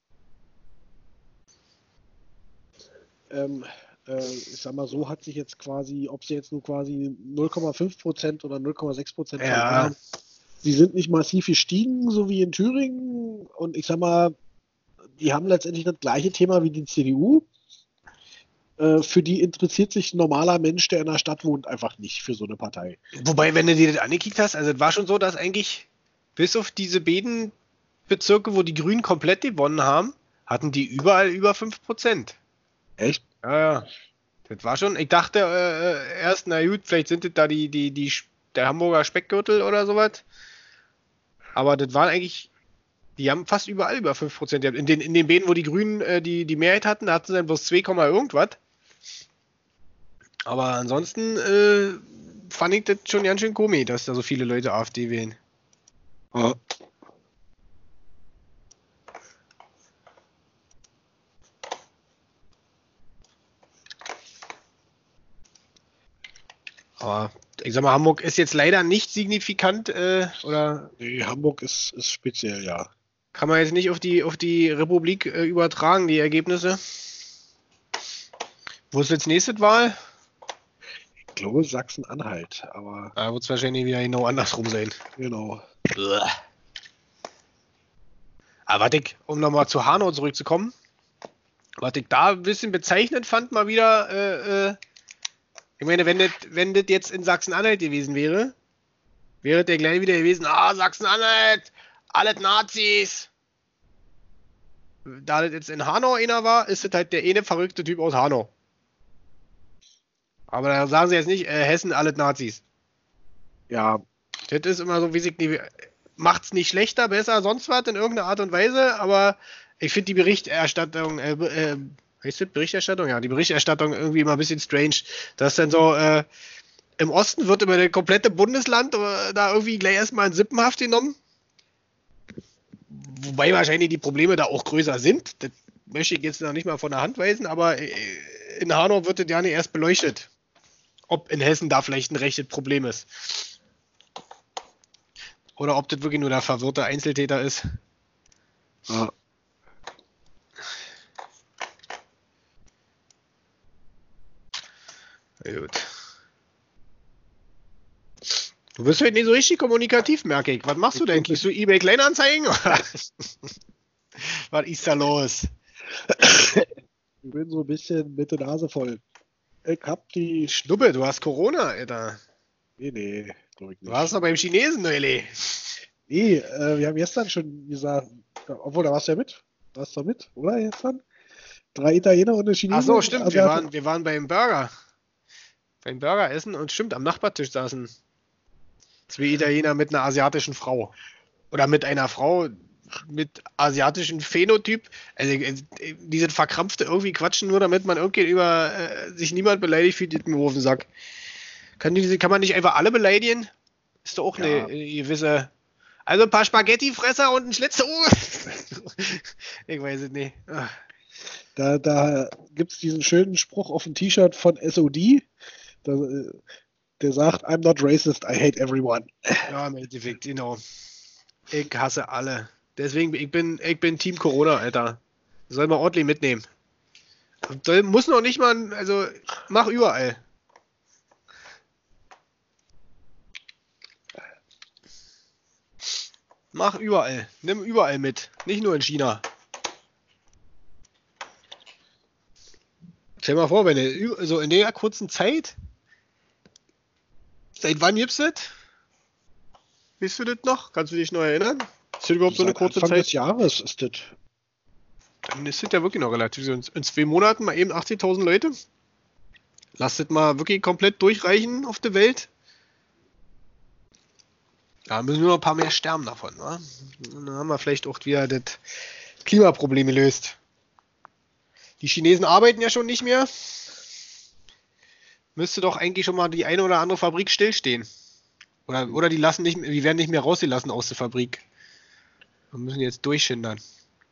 S2: ähm, äh, ich sag mal, so hat sich jetzt quasi, ob sie jetzt nur quasi null Komma fünf Prozent oder null Komma sechs Prozent verloren
S1: Ja,
S2: haben, sie sind nicht massiv gestiegen, so wie in Thüringen. Und ich sag mal, die haben letztendlich das gleiche Thema wie die C D U. Äh, für die interessiert sich ein normaler Mensch, der in der Stadt wohnt, einfach nicht für so eine Partei.
S1: wobei, wenn du dir das angekickt hast, also es war schon so, dass eigentlich bis auf diese beiden Bezirke, wo die Grünen komplett gewonnen haben, hatten die überall über fünf Prozent.
S2: Echt?
S1: Ja, ja. Das war schon, ich dachte äh, äh, erst, na gut, vielleicht sind das da die, die, die, der Hamburger Speckgürtel oder sowas. Aber das waren eigentlich, die haben fast überall über fünf Prozent. In den, in den Bäden, wo die Grünen äh, die, die Mehrheit hatten, da hatten sie dann bloß zwei, irgendwas. Aber ansonsten äh, fand ich das schon ganz schön komisch, dass da so viele Leute AfD wählen.
S2: Ja.
S1: Aber ich sag mal, Hamburg ist jetzt leider nicht signifikant, äh, oder
S2: Nee, Hamburg ist, ist speziell, ja.
S1: kann man jetzt nicht auf die, auf die Republik äh, übertragen, die Ergebnisse. Wo ist jetzt nächste Wahl?
S2: Ich glaube Sachsen-Anhalt, aber
S1: Da wird es wahrscheinlich wieder genau andersrum sein.
S2: genau.
S1: Aber was ich, um nochmal zu Hanau zurückzukommen, was ich da ein bisschen bezeichnend fand, mal wieder, äh, äh, ich meine, wenn das, wenn das jetzt in Sachsen-Anhalt gewesen wäre, wäre der gleich wieder gewesen, ah, Sachsen-Anhalt, alles Nazis. Da das jetzt in Hanau einer war, ist das halt der eine verrückte Typ aus Hanau. Aber da sagen sie jetzt nicht, äh, Hessen, alles Nazis.
S2: Ja,
S1: Das ist immer so, wie sich die, macht's nicht schlechter, besser, sonst was in irgendeiner Art und Weise, aber ich finde die Berichterstattung, äh, äh, heißt das Berichterstattung? Ja, die Berichterstattung irgendwie immer ein bisschen strange. Dass dann so, äh, im Osten wird immer das komplette Bundesland äh, da irgendwie gleich erstmal in Sippenhaft genommen. Wobei wahrscheinlich die Probleme da auch größer sind. Das möchte ich jetzt noch nicht mal von der Hand weisen, aber äh, in Hanau wird das ja nicht erst beleuchtet. Ob in Hessen da vielleicht ein rechtes Problem ist. Oder ob das wirklich nur der verwirrte Einzeltäter ist.
S2: ja.
S1: Gut. Du bist heute nicht so richtig kommunikativ, merke ich. Was machst du denn? Kriegst du eBay Kleinanzeigen? Was ist da los?
S2: Ich bin so ein bisschen mit der Nase voll. Ich hab die.
S1: Schnuppe, du hast Corona, Alter.
S2: Nee, nee, glaube ich
S1: Du
S2: nicht.
S1: warst doch beim Chinesen, neulich.
S2: Nee, äh, wir haben gestern schon gesagt, obwohl da warst du ja mit. Warst du mit, oder gestern? Drei Italiener und eine Chinesin.
S1: Ach so, stimmt. Wir
S2: Asiaten.
S1: waren, wir waren beim Burger. Beim Burger essen und stimmt, am Nachbartisch saßen zwei Italiener mit einer asiatischen Frau. Oder mit einer Frau mit asiatischem Phänotyp. Also äh, dieses verkrampfte irgendwie quatschen, nur damit man irgendwie über äh, sich niemand beleidigt fühlt, den Ofensack. Kann, die, kann man nicht einfach alle beleidigen? Ist doch auch
S2: Ja.
S1: eine äh, gewisse. Also ein paar Spaghettifresser und ein Schlitzohr. Ich weiß es nicht. Ach.
S2: Da, da gibt es diesen schönen Spruch auf dem T-Shirt von S O D. Da, äh, der sagt, I'm not racist, I hate everyone.
S1: Ja, im Endeffekt, genau. Ich hasse alle. Deswegen, ich bin, ich bin Team Corona, Alter. Soll man ordentlich mitnehmen. Soll, muss noch nicht mal, also mach überall. Mach überall. Nimm überall mit. Nicht nur in China. Stell dir mal vor, wenn du so in der kurzen Zeit. Seit wann gibt's das? Weißt du das noch? Kannst du dich noch erinnern? Ist das überhaupt so eine
S2: Seit
S1: kurze
S2: Anfang
S1: Zeit?
S2: des Jahres ist das.
S1: Dann ist das ja wirklich noch relativ. So in, in zwei Monaten mal eben achtzehntausend Leute. Lasst das mal wirklich komplett durchreichen auf der Welt. Da müssen wir noch ein paar mehr sterben davon. Wa? Und dann haben wir vielleicht auch wieder das Klimaproblem gelöst. Die Chinesen arbeiten ja schon nicht mehr. Müsste doch eigentlich schon mal die eine oder andere Fabrik stillstehen. Oder, oder die lassen nicht, die werden nicht mehr rausgelassen aus der Fabrik. Wir müssen jetzt durchschindern.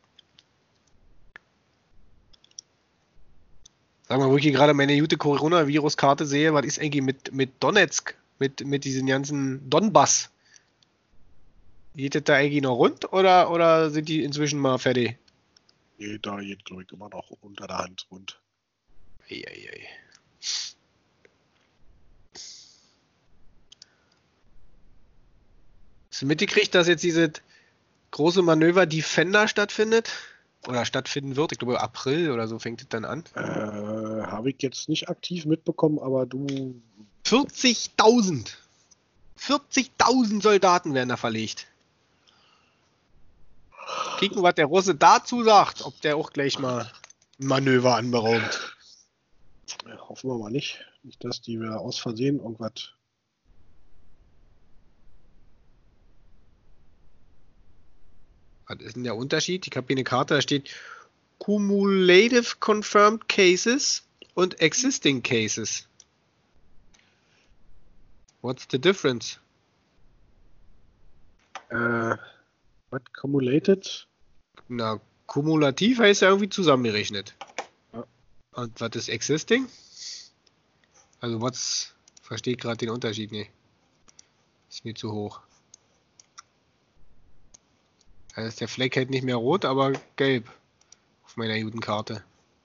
S1: Sag mal, wo ich hier gerade meine gute Coronavirus-Karte sehe, was ist eigentlich mit, mit Donetsk? Mit, mit diesen ganzen Donbass? Geht das da eigentlich noch rund oder, oder sind die inzwischen mal fertig?
S2: Nee, da geht, glaube ich, immer noch unter der Hand rund.
S1: Eieiei. Hast du mitgekriegt, dass jetzt diese große Manöver Defender stattfindet? Oder stattfinden wird? Ich glaube, April oder so fängt es dann an.
S2: Äh, habe ich jetzt nicht aktiv mitbekommen, aber du.
S1: vierzigtausend! vierzigtausend Soldaten werden da verlegt. Kicken, was der Russe dazu sagt, ob der auch gleich mal ein Manöver anberaumt.
S2: Ja, hoffen wir mal nicht. Nicht, dass die wieder aus Versehen irgendwas.
S1: Was ist denn der Unterschied? Ich habe hier eine Karte, da steht Cumulative Confirmed Cases und Existing Cases. What's the difference?
S2: Äh, what cumulated?
S1: Na, kumulativ heißt ja irgendwie zusammengerechnet.
S2: Ja.
S1: Und was ist existing? Also was, verstehe ich gerade den Unterschied nicht. Ist mir zu hoch. Da ist der Fleck halt nicht mehr rot, aber gelb. Auf meiner Judenkarte.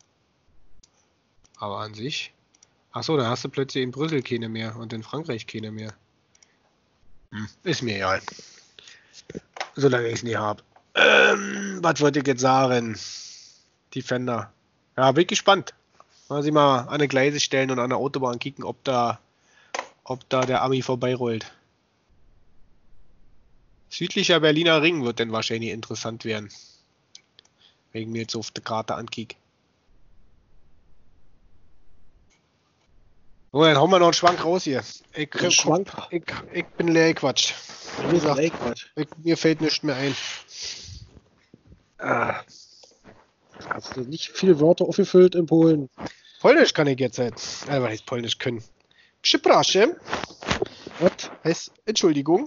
S1: Aber an sich. Achso, dann hast du plötzlich in Brüssel keine mehr und in Frankreich keine mehr. Hm, ist mir egal. Solange ich es nicht habe. Ähm, was wollte ich jetzt sagen? Defender. Ja, bin ich gespannt. Mal sie mal an eine Gleise stellen und an der Autobahn kicken, ob da, ob da der Ami vorbeirollt. Südlicher Berliner Ring wird denn wahrscheinlich interessant werden. Wenn ich mir jetzt auf die Karte ankicke. So, dann hauen wir noch einen Schwank raus hier. Ich,
S2: Ein Schwank.
S1: ich, ich bin leer gequatscht. Wie gesagt,
S2: Leer gequatscht.
S1: ich, mir fällt nichts mehr ein.
S2: Ah. Hast du nicht viele Wörter aufgefüllt in Polen?
S1: Polnisch kann ich jetzt halt. Also, was heißt Polnisch können? Przepraszam.
S2: Was?
S1: Heißt Entschuldigung.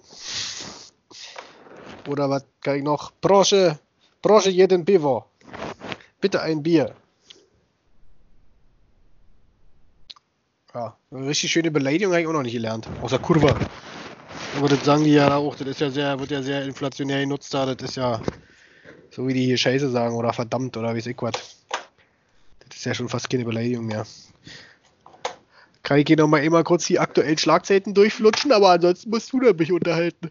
S1: Oder was kann ich noch? Proszę, proszę jeden Piwo. Bitte ein Bier. Ja, eine richtig schöne Beleidigung habe ich auch noch nicht gelernt. Außer Kurva. Aber das sagen die ja auch, das ist ja sehr, wird ja sehr inflationär genutzt da. Das ist ja so wie die hier Scheiße sagen oder verdammt oder wie weiß ich was. Das ist ja schon fast keine Beleidigung mehr. Kann ich hier nochmal immer kurz die aktuellen Schlagzeiten durchflutschen, aber ansonsten musst du da mich unterhalten.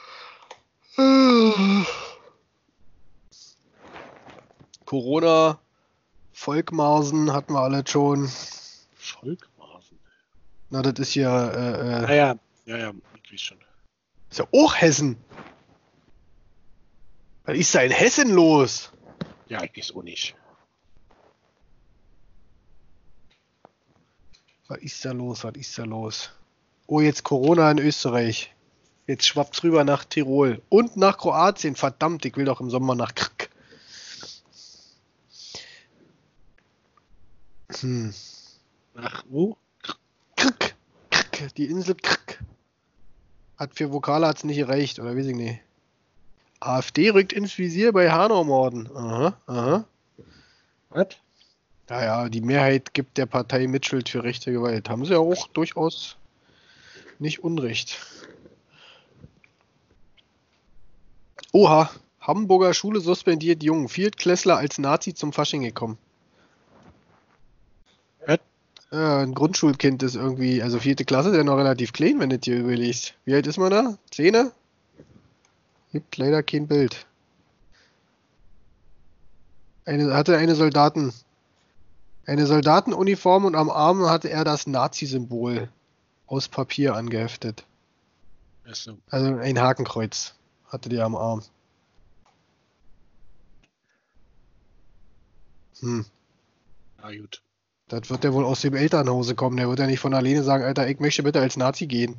S1: Corona, Volkmarsen hatten wir alle schon.
S2: Volkmarsen.
S1: Na, das ist ja, äh,
S2: Ah
S1: äh,
S2: ja, ja, ja, ich weiß schon.
S1: ist ja auch Hessen. Was ist da in Hessen los?
S2: Ja, ich weiß auch nicht.
S1: Was ist da los? Was ist da los? Oh, jetzt Corona in Österreich. Jetzt schwappt's rüber nach Tirol und nach Kroatien. Verdammt, ich will doch im Sommer nach Krk. Hm.
S2: Nach wo?
S1: Krk. Krk. Die Insel Krk. Hat für Vokale hat's nicht gereicht, oder weiß ich nicht. AfD rückt ins Visier bei Hanau-Morden. Aha, aha.
S2: Was?
S1: Naja, die Mehrheit gibt der Partei Mitschuld für rechte Gewalt. Haben sie ja auch durchaus nicht Unrecht. Oha, Hamburger Schule suspendiert Jungen. Viertklässler als Nazi zum Fasching gekommen.
S2: Was?
S1: Ja, ein Grundschulkind ist irgendwie, also vierte Klasse, ist ja noch relativ klein, wenn du dir überlegst. Wie alt ist man da? Zehner? Gibt leider kein Bild. Eine, hatte eine Soldaten, eine Soldatenuniform und am Arm hatte er das Nazi-Symbol aus Papier angeheftet.
S2: Achso.
S1: Also ein Hakenkreuz hatte der am Arm. Hm.
S2: Na gut.
S1: Das wird ja wohl aus dem Elternhause kommen. Der wird ja nicht von alleine sagen, Alter, ich möchte bitte als Nazi gehen.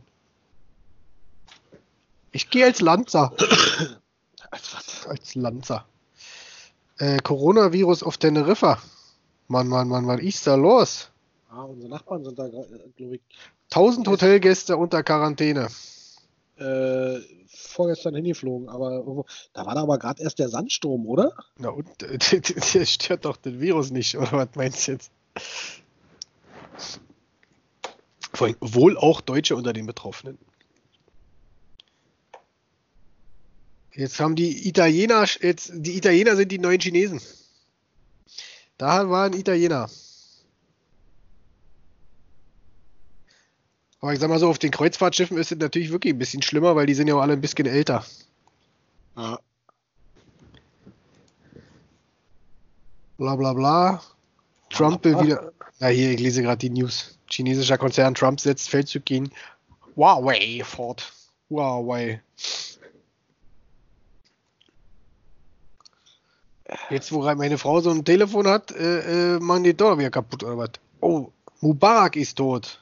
S1: Ich gehe als Lanzer.
S2: Als was?
S1: Als Lanzer. Äh, Coronavirus auf Teneriffa. Mann, Mann, Mann, was ist da los?
S2: Ah, unsere Nachbarn sind da, glaube ich.
S1: tausend Hotelgäste unter Quarantäne.
S2: äh, vorgestern hingeflogen, aber irgendwo- da war da aber gerade erst der Sandsturm, oder?
S1: Na und, der stört doch den Virus nicht, oder was meinst du jetzt? Vor allem wohl auch Deutsche unter den Betroffenen. Jetzt haben die Italiener, jetzt, die Italiener sind die neuen Chinesen. Da war ein Italiener. Aber ich sag mal so, auf den Kreuzfahrtschiffen ist es natürlich wirklich ein bisschen schlimmer, weil die sind ja auch alle ein bisschen älter.
S2: Ja.
S1: Bla bla bla. Trump will wieder. Na hier, ich lese gerade die News. Chinesischer Konzern Trump setzt Feldzug gegen Huawei fort. Huawei. Jetzt, wo meine Frau so ein Telefon hat, äh, äh, machen die doch wieder kaputt oder was? Oh, Mubarak ist tot.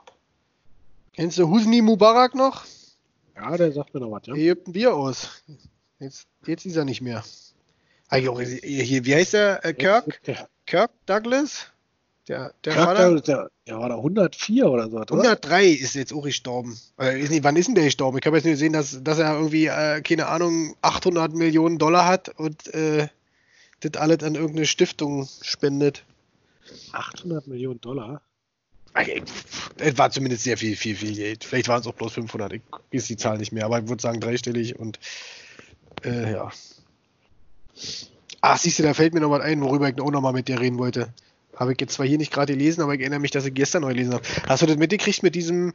S1: Kennst du Husni Mubarak noch?
S2: Ja, der sagt mir noch was, ja.
S1: Hier gibt ein Bier aus. Jetzt, jetzt ist er nicht mehr. Ah, hier, hier, wie heißt der? Äh, Kirk?
S2: Der,
S1: Kirk Douglas? Der, der
S2: Kirk,
S1: Vater?
S2: der, der, der war da hundertvier oder so, oder?
S1: hundertdrei ist jetzt auch gestorben. Äh, ist nicht, wann ist denn der gestorben? Ich habe jetzt nur gesehen, dass, dass er irgendwie, äh, keine Ahnung, achthundert Millionen Dollar hat und äh, das alles an irgendeine Stiftung spendet.
S2: achthundert Millionen Dollar?
S1: Okay, es war zumindest sehr viel, viel, viel Geld. Vielleicht waren es auch bloß fünfhundert. Ich weiß die Zahl nicht mehr, aber ich würde sagen dreistellig und äh, ja. Ach, siehst du, da fällt mir noch was ein, worüber ich auch noch mal mit dir reden wollte. Habe ich jetzt zwar hier nicht gerade gelesen, aber ich erinnere mich, dass ich gestern noch gelesen habe. Hast du das mitgekriegt mit diesem,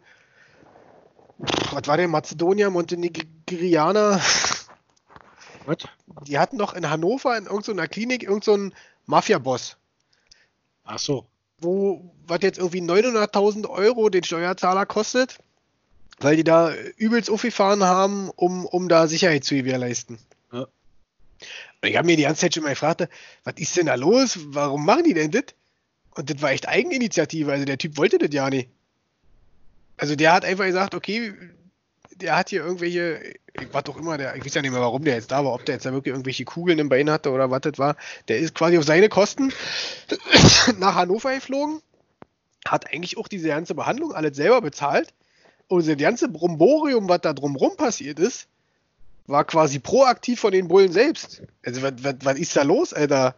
S1: was war der, Mazedonier, Montenegrianer?
S2: Was?
S1: Die hatten doch in Hannover in irgendeiner Klinik irgendeinen so Mafia-Boss.
S2: Ach so.
S1: Wo, was jetzt irgendwie neunhunderttausend Euro den Steuerzahler kostet, weil die da übelst aufgefahren haben, um, um da Sicherheit zu gewährleisten.
S2: Ja.
S1: Und ich habe mir die ganze Zeit schon mal gefragt, was ist denn da los? Warum machen die denn das? Und das war echt Eigeninitiative, also der Typ wollte das ja nicht. Also der hat einfach gesagt, okay, der hat hier irgendwelche, was auch immer, der, ich weiß ja nicht mehr, warum der jetzt da war, ob der jetzt da wirklich irgendwelche Kugeln im Bein hatte oder was das war. Der ist quasi auf seine Kosten nach Hannover geflogen, hat eigentlich auch diese ganze Behandlung alles selber bezahlt und das ganze Bromborium, was da drumrum passiert ist, war quasi proaktiv von den Bullen selbst. Also was, was, was ist da los, Alter?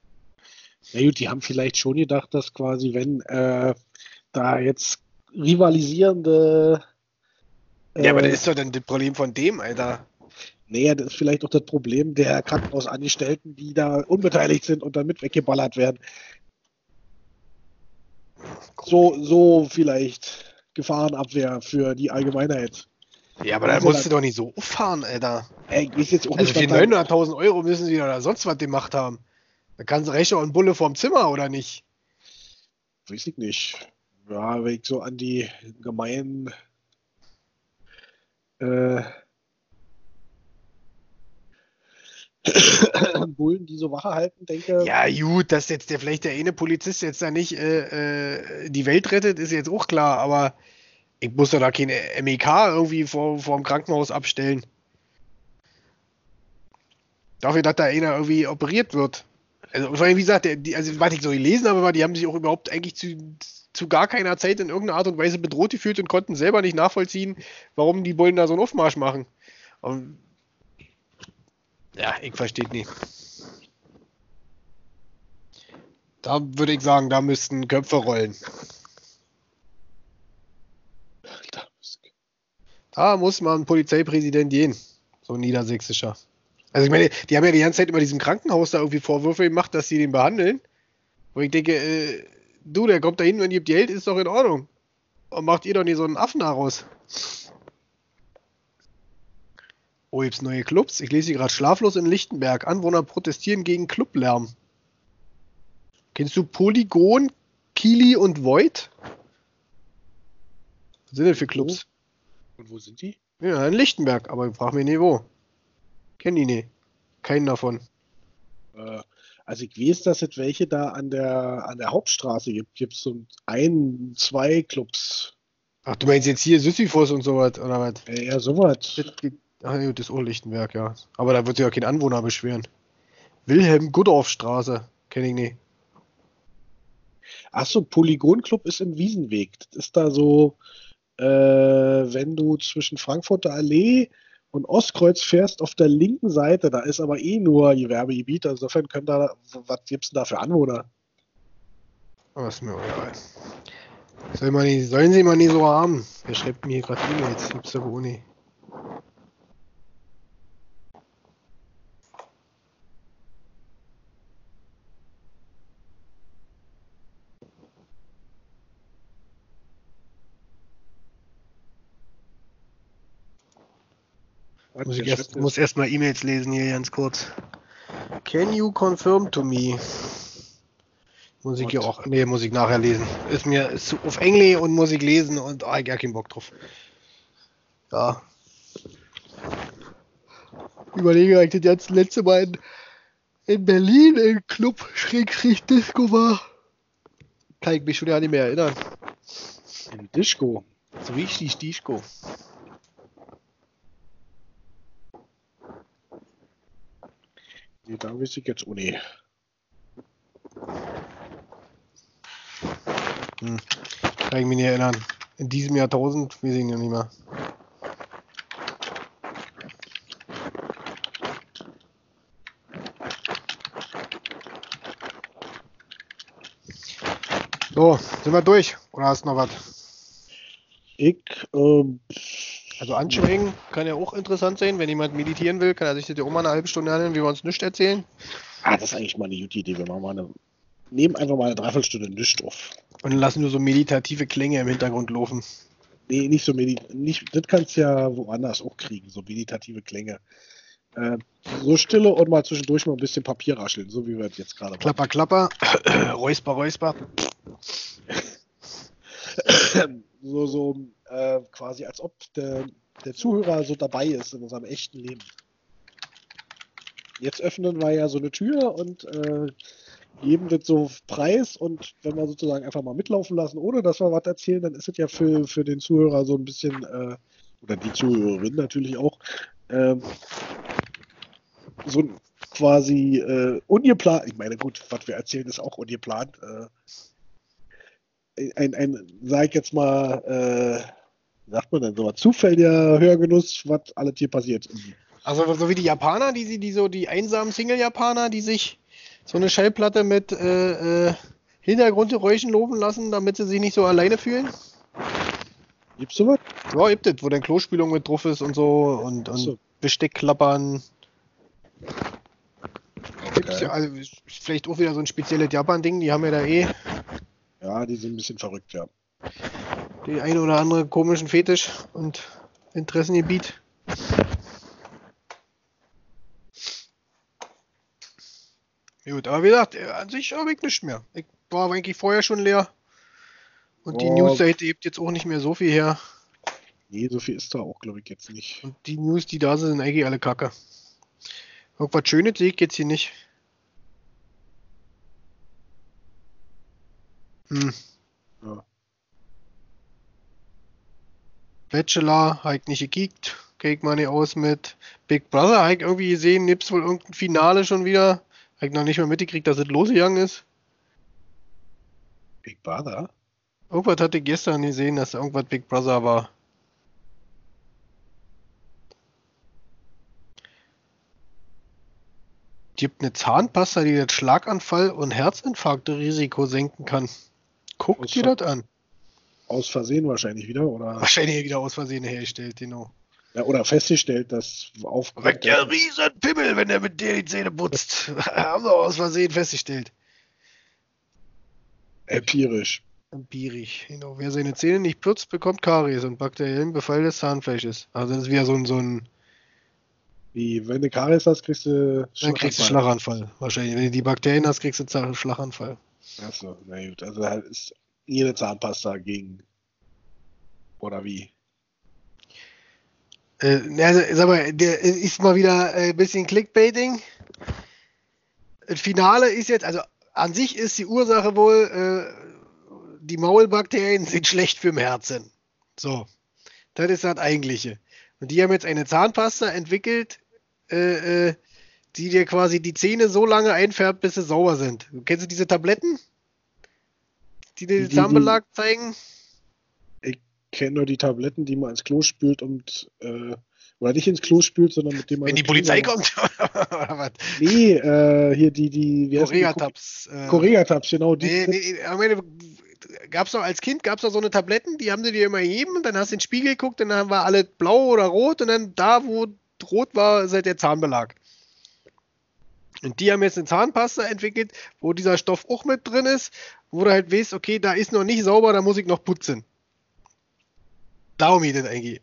S2: Na gut, die haben vielleicht schon gedacht, dass quasi, wenn äh, da jetzt rivalisierende. Äh,
S1: Ja, aber das ist doch dann das Problem von dem, Alter.
S2: Nee, das ist vielleicht auch das Problem der Krankenhausangestellten, die da unbeteiligt sind und dann mit weggeballert werden. So, so vielleicht Gefahrenabwehr für die Allgemeinheit.
S1: Ja, aber da musst du doch nicht so auffahren, Alter.
S2: Ey, ist jetzt auch
S1: Also
S2: nicht
S1: für neunhunderttausend Euro müssen sie da sonst was gemacht haben. Da kannst du Rechner und Bulle vorm Zimmer, oder nicht?
S2: Weiß ich nicht. Ja, wenn ich so an die gemeinen äh, Bullen, die so Wache halten, denke.
S1: Ja, gut, dass jetzt der vielleicht der eine Polizist jetzt da nicht äh, äh, die Welt rettet, ist jetzt auch klar, aber ich muss doch da kein M E K irgendwie vor, vor dem Krankenhaus abstellen. Dafür, dass da einer irgendwie operiert wird. Also, vor allem, wie gesagt, der, die, also, was ich so gelesen habe, war, die haben sich auch überhaupt eigentlich zu, zu gar keiner Zeit in irgendeiner Art und Weise bedroht gefühlt und konnten selber nicht nachvollziehen, warum die Bullen da so einen Aufmarsch machen. Und, ja, ich verstehe nicht. Da würde ich sagen, da müssten Köpfe rollen. Da muss mal ein Polizeipräsident gehen. So ein niedersächsischer. Also ich meine, die haben ja die ganze Zeit immer diesem Krankenhaus da irgendwie Vorwürfe gemacht, dass sie den behandeln. Wo ich denke, äh, du, der kommt da hin und gibt Geld, ist doch in Ordnung. Und macht ihr doch nicht so einen Affen daraus. Oh, gibt's neue Clubs? Ich lese hier gerade Schlaflos in Lichtenberg. Anwohner protestieren gegen Clublärm. Kennst du Polygon, Kili und Void? Was sind denn für Clubs?
S2: Und wo sind die?
S1: Ja, in Lichtenberg, aber frag mich nicht wo. Kenn die nicht. Keinen davon.
S2: Äh, also ich weiß, dass es welche da an der an der Hauptstraße gibt. Gibt es so ein, zwei Clubs.
S1: Ach, du meinst jetzt hier Sisyphos und sowas, oder was?
S2: Äh, ja, sowas.
S1: Ach ja, das ist auch Lichtenberg, ja. Aber da wird sich ja kein Anwohner beschweren. Wilhelm Gudorf Straße. Kenn ich nicht.
S2: Achso, Polygon Club ist im Wiesenweg. Das ist da so äh, wenn du zwischen Frankfurter Allee und Ostkreuz fährst auf der linken Seite, da ist aber eh nur Gewerbegebiet, also insofern können da, was gibt's denn da für Anwohner?
S1: Aber ist mir egal. Soll man nicht, sollen sie mal nicht so haben? Wer schreibt mir hier gerade E-Mails? Ich hab's aber ohne. Muss ich erst, muss erst mal E-Mails lesen hier ganz kurz. Can you confirm to me? Muss ich hier auch, nee, muss ich nachher lesen. Ist mir ist auf Englisch und muss ich lesen und ah, ich hab gar keinen Bock drauf. Ja. Überlege, als ich das jetzt letzte Mal in, in Berlin im Club Schrägstrich Disco war. Kann ich mich schon ja nicht mehr erinnern.
S2: In Disco?
S1: So richtig Disco.
S2: Nee, da wüsste ich jetzt oh nee.
S1: Hm. Kann ich mich nicht erinnern. In diesem Jahrtausend, weiß ich noch nicht mehr. So, sind wir durch? Oder hast du noch was?
S2: Ich, ähm,
S1: Also Anschwingen kann ja auch interessant sein. Wenn jemand meditieren will, kann er sich das ja auch mal eine halbe Stunde anhören, wie wir uns nichts erzählen.
S2: Ah, das ist eigentlich mal eine gute Idee. Wir machen mal eine, nehmen einfach mal eine Dreiviertelstunde nichts auf.
S1: Und dann lassen nur so meditative Klänge im Hintergrund laufen.
S2: Nee, nicht so meditativ. Das kannst du ja woanders auch kriegen, so meditative Klänge. Äh, so Stille und mal zwischendurch mal ein bisschen Papier rascheln, so wie wir das jetzt gerade machen.
S1: Klapper, klapper. Räusper, räusper.
S2: so, so äh, quasi als ob der, der Zuhörer so dabei ist in unserem echten Leben. Jetzt öffnen wir ja so eine Tür und äh, geben das so preis und wenn wir sozusagen einfach mal mitlaufen lassen, ohne dass wir was erzählen, dann ist es ja für, für den Zuhörer so ein bisschen, äh, oder die Zuhörerin natürlich auch, äh, so quasi äh, ungeplant, ich meine gut, was wir erzählen ist auch ungeplant, äh, ein, ein, sag ich jetzt mal, äh, wie sagt man denn so, zufälliger Hörgenuss, was alles hier passiert.
S1: Also so wie die Japaner, die, die so die einsamen Single-Japaner, die sich so eine Schallplatte mit äh, äh, Hintergrundgeräuschen loben lassen, damit sie sich nicht so alleine fühlen.
S2: Gibt's sowas?
S1: Ja, gibt es, wo dann Klospülung mit drauf ist und so und, und
S2: so.
S1: Besteck klappern. Gibt's
S2: Okay.
S1: ja, also ist vielleicht auch wieder so ein spezielles Japan-Ding, die haben ja da eh
S2: Ja, die sind ein bisschen verrückt, ja.
S1: die ein oder andere komischen Fetisch und Interessengebiet. Gut, aber wie gesagt, an sich habe ich nichts mehr. Ich war eigentlich vorher schon leer. Und die
S2: Oh.
S1: Newsseite hebt jetzt auch nicht mehr so viel her.
S2: Nee, so viel ist da auch, glaube ich, jetzt nicht.
S1: Und die News, die da sind, sind eigentlich alle kacke. Irgendwas Schönes sehe ich jetzt hier nicht. Hm.
S2: Ja.
S1: Bachelor, habe ich nicht gekickt. Gehe ich mal nicht aus mit Big Brother. Habe ich irgendwie gesehen, gibt's wohl irgendein Finale schon wieder. Habe ich noch nicht mal mitgekriegt, dass es losgegangen ist.
S2: Big Brother?
S1: Irgendwas hatte ich gestern gesehen, dass irgendwas Big Brother war. Gibt eine Zahnpasta, die das Schlaganfall- und Herzinfarktrisiko senken kann. Guck
S2: Aus
S1: dir
S2: Ver-
S1: das an.
S2: Aus Versehen wahrscheinlich wieder, oder?
S1: Wahrscheinlich wieder aus Versehen hergestellt, genau.
S2: Ja, oder festgestellt, dass auf.
S1: Weg ja ein riesen Pimmel, wenn der mit dir die Zähne putzt. Haben wir aus Versehen festgestellt.
S2: Empirisch.
S1: Empirisch, genau. Wer seine Zähne nicht putzt, bekommt Karies und bakteriellen Befall des Zahnfleisches. Also das ist wieder so ein, so ein
S2: Wie, wenn du Karies hast, kriegst du
S1: dann kriegst du Schlaganfall. Wahrscheinlich. Wenn du die Bakterien hast, kriegst du Zahn- Schlaganfall.
S2: Achso, na gut. Also halt ist jede Zahnpasta gegen. Oder wie?
S1: Äh, also, sag mal, der ist mal wieder ein bisschen Clickbaiting. Das Finale ist jetzt, also an sich ist die Ursache wohl, äh, die Maulbakterien sind schlecht fürs Herzen. So, das ist das Eigentliche. Und die haben jetzt eine Zahnpasta entwickelt, äh, äh, die dir quasi die Zähne so lange einfärbt, bis sie sauber sind. Kennst du diese Tabletten, die dir
S2: Die-
S1: den
S2: die-
S1: Zahnbelag zeigen?
S2: Ich kenne nur die Tabletten, die man ins Klo spült und äh, oder nicht ins Klo spült, sondern mit dem man.
S1: Wenn die Polizei kommt, oder was?
S2: Nee, äh, hier die, die, wie heißt die?
S1: Corega-Tabs. Äh,
S2: Corega-Tabs, genau. Die
S1: nee, nee, ich meine, gab's noch als Kind, gab's noch so eine Tabletten, die haben sie dir immer gegeben und dann hast du in den Spiegel geguckt und dann war alles blau oder rot und dann da, wo rot war, ist halt der Zahnbelag. Und die haben jetzt eine Zahnpasta entwickelt, wo dieser Stoff auch mit drin ist, wo du halt weißt, okay, da ist noch nicht sauber, da muss ich noch putzen. Darum geht das eigentlich.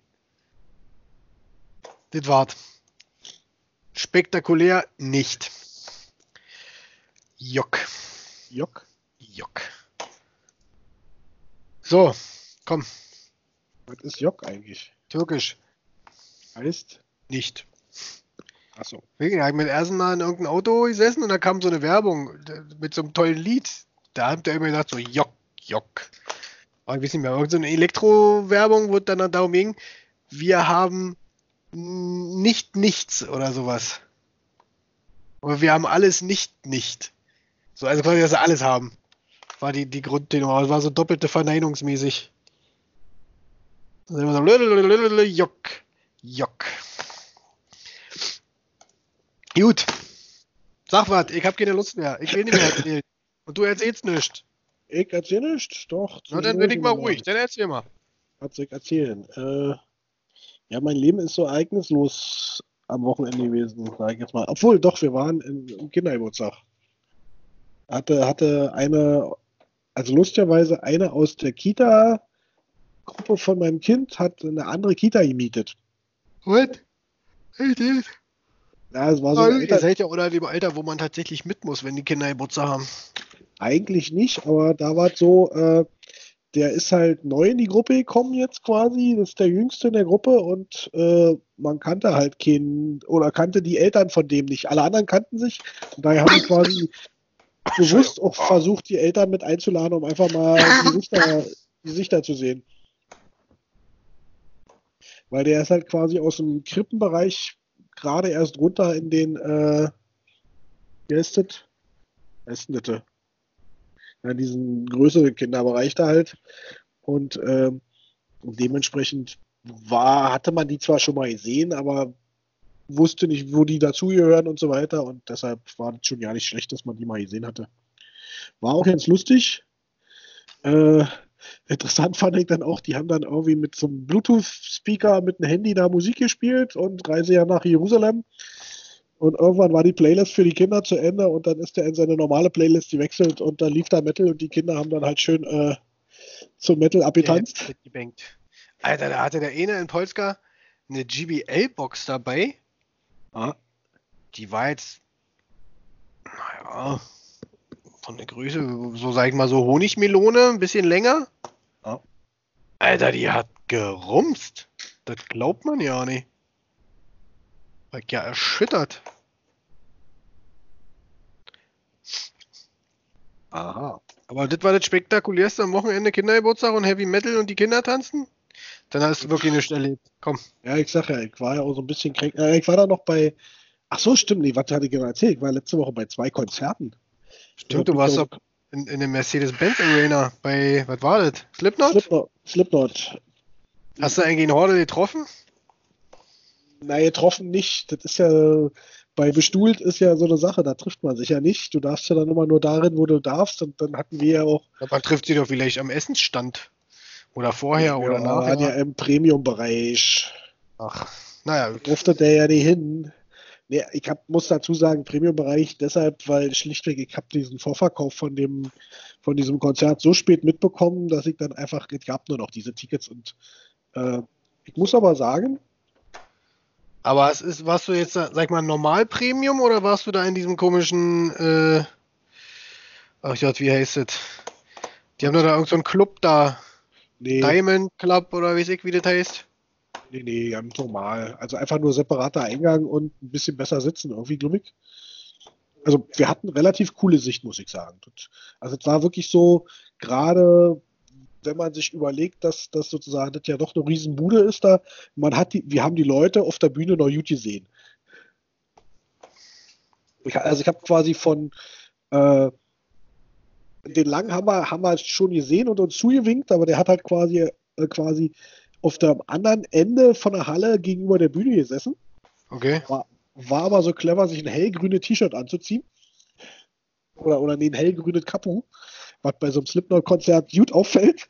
S1: Das war's. Spektakulär nicht. Jock.
S2: Jock.
S1: Jock. So, komm.
S2: Was ist Jock eigentlich?
S1: Türkisch.
S2: Heißt?
S1: Nicht.
S2: Achso.
S1: Ich habe mit ersten Mal in irgendeinem Auto gesessen und da kam so eine Werbung mit so einem tollen Lied. Da hat der immer gesagt, so Jock, Jock. Aber ich weiß nicht mehr, irgendeine so eine Elektro-Werbung, wo es dann darum ging, wir haben nicht nichts oder sowas. Aber wir haben alles nicht nicht. So, also quasi, dass wir alles haben. War die, die Grundtenor. Aber es war so doppelte Verneinungsmäßig. Also immer so Jock, Jock. Gut. Sag was, ich hab keine Lust mehr. Ich will nicht mehr erzählen. Und du erzählst nichts.
S2: Ich erzähl nicht? Doch.
S1: Na, dann bin ich mal ruhig. Dann erzähl mal.
S2: Was soll ich erzählen? Äh, ja, mein Leben ist so ereignislos am Wochenende gewesen, sag ich jetzt mal. Obwohl, doch, wir waren im, im Kindergeburtstag. Hatte, hatte eine, also lustigerweise eine aus der Kita-Gruppe von meinem Kind hat eine andere Kita gemietet.
S1: What? Hey, dude.
S2: Ja, es war so
S1: Oh,
S2: ein
S1: ihr
S2: Alter,
S1: seid ja oder im Alter, wo man tatsächlich mit muss, wenn die Kinder Geburtstag haben.
S2: eigentlich nicht, aber da war es so, äh, der ist halt neu in die Gruppe gekommen jetzt quasi, das ist der Jüngste in der Gruppe und äh, man kannte halt keinen, oder kannte die Eltern von dem nicht. Alle anderen kannten sich und daher haben wir quasi bewusst auch versucht, die Eltern mit einzuladen, um einfach mal die Gesichter, die Gesichter zu sehen. Weil der ist halt quasi aus dem Krippenbereich gerade erst runter in den, äh, wie heißt das? Wie heißt denn das? Ja, diesen größeren Kinderbereich da halt. Und ähm, dementsprechend war, hatte man die zwar schon mal gesehen, aber wusste nicht, wo die dazugehören und so weiter. Und deshalb war das schon ja nicht schlecht, dass man die mal gesehen hatte. War auch ganz lustig. Äh, interessant fand ich dann auch, die haben dann irgendwie mit so einem Bluetooth-Speaker mit einem Handy da Musik gespielt und Reise ja nach Jerusalem. Und irgendwann war die Playlist für die Kinder zu Ende und dann ist er in seine normale Playlist gewechselt und dann lief da Metal und die Kinder haben dann halt schön äh, zum Metal abgetanzt.
S1: Ja, Alter, da hatte der eine in Polska eine G B L-Box dabei.
S2: Ah.
S1: Die war jetzt, naja, von der Größe, so sag ich mal so Honigmelone, ein bisschen länger.
S2: Ah.
S1: Alter, die hat gerumst. Das glaubt man ja nicht. War ja erschüttert.
S2: Aha.
S1: Aber das war das spektakulärste am Wochenende, Kindergeburtstag und Heavy Metal und die Kinder tanzen? Dann hast du wirklich nichts erlebt. Komm.
S2: Ja, ich sag ja, ich war ja auch so ein bisschen kränk. Äh, ich war da noch bei. Ach so, stimmt, nee, was hatte ich genau erzählt? Ich war letzte Woche bei zwei Konzerten.
S1: Stimmt, du warst doch in, in der Mercedes-Benz Arena bei, was war das? Slipknot?
S2: Slipknot. Slipknot.
S1: Hast du eigentlich einen Horde getroffen?
S2: Na, getroffen nicht. Das ist ja, bei bestuhlt ist ja so eine Sache, da trifft man sich ja nicht. Du darfst ja dann immer nur darin, wo du darfst. Und dann hatten wir ja auch.
S1: Ja, man trifft sie doch vielleicht am Essensstand. Oder vorher
S2: ja,
S1: oder
S2: wir
S1: nachher.
S2: waren ja im Premium-Bereich.
S1: Ach, naja.
S2: Da durfte der ja nicht hin. Nee, ich hab, muss dazu sagen, Premium-Bereich deshalb, weil schlichtweg, ich habe diesen Vorverkauf von dem, von diesem Konzert so spät mitbekommen, dass ich dann einfach, es gab nur noch diese Tickets und äh, ich muss aber sagen.
S1: Aber es ist, warst du jetzt, sag ich mal, normal Premium oder warst du da in diesem komischen, äh, ach Gott, wie heißt es? Die haben doch da irgend so einen Club da.
S2: Nee,
S1: Diamond Club oder weiß ich, wie das heißt.
S2: nee, nee, ganz normal. Also einfach nur separater Eingang und ein bisschen besser sitzen, irgendwie, glaube ich. Also wir hatten relativ coole Sicht, muss ich sagen. Also es war wirklich so, gerade wenn man sich überlegt, dass das sozusagen das ja doch eine Riesenbude ist da, man hat die, wir haben die Leute auf der Bühne noch gut gesehen. Ich, also ich habe quasi von äh, den Lang haben wir, haben wir schon gesehen und uns zugewinkt, aber der hat halt quasi äh, quasi auf dem anderen Ende von der Halle gegenüber der Bühne gesessen.
S1: Okay.
S2: War, war aber so clever, sich ein hellgrünes T-Shirt anzuziehen. Oder, oder nee, ein hellgrünes Kapu, was bei so einem Slipknot-Konzert gut auffällt.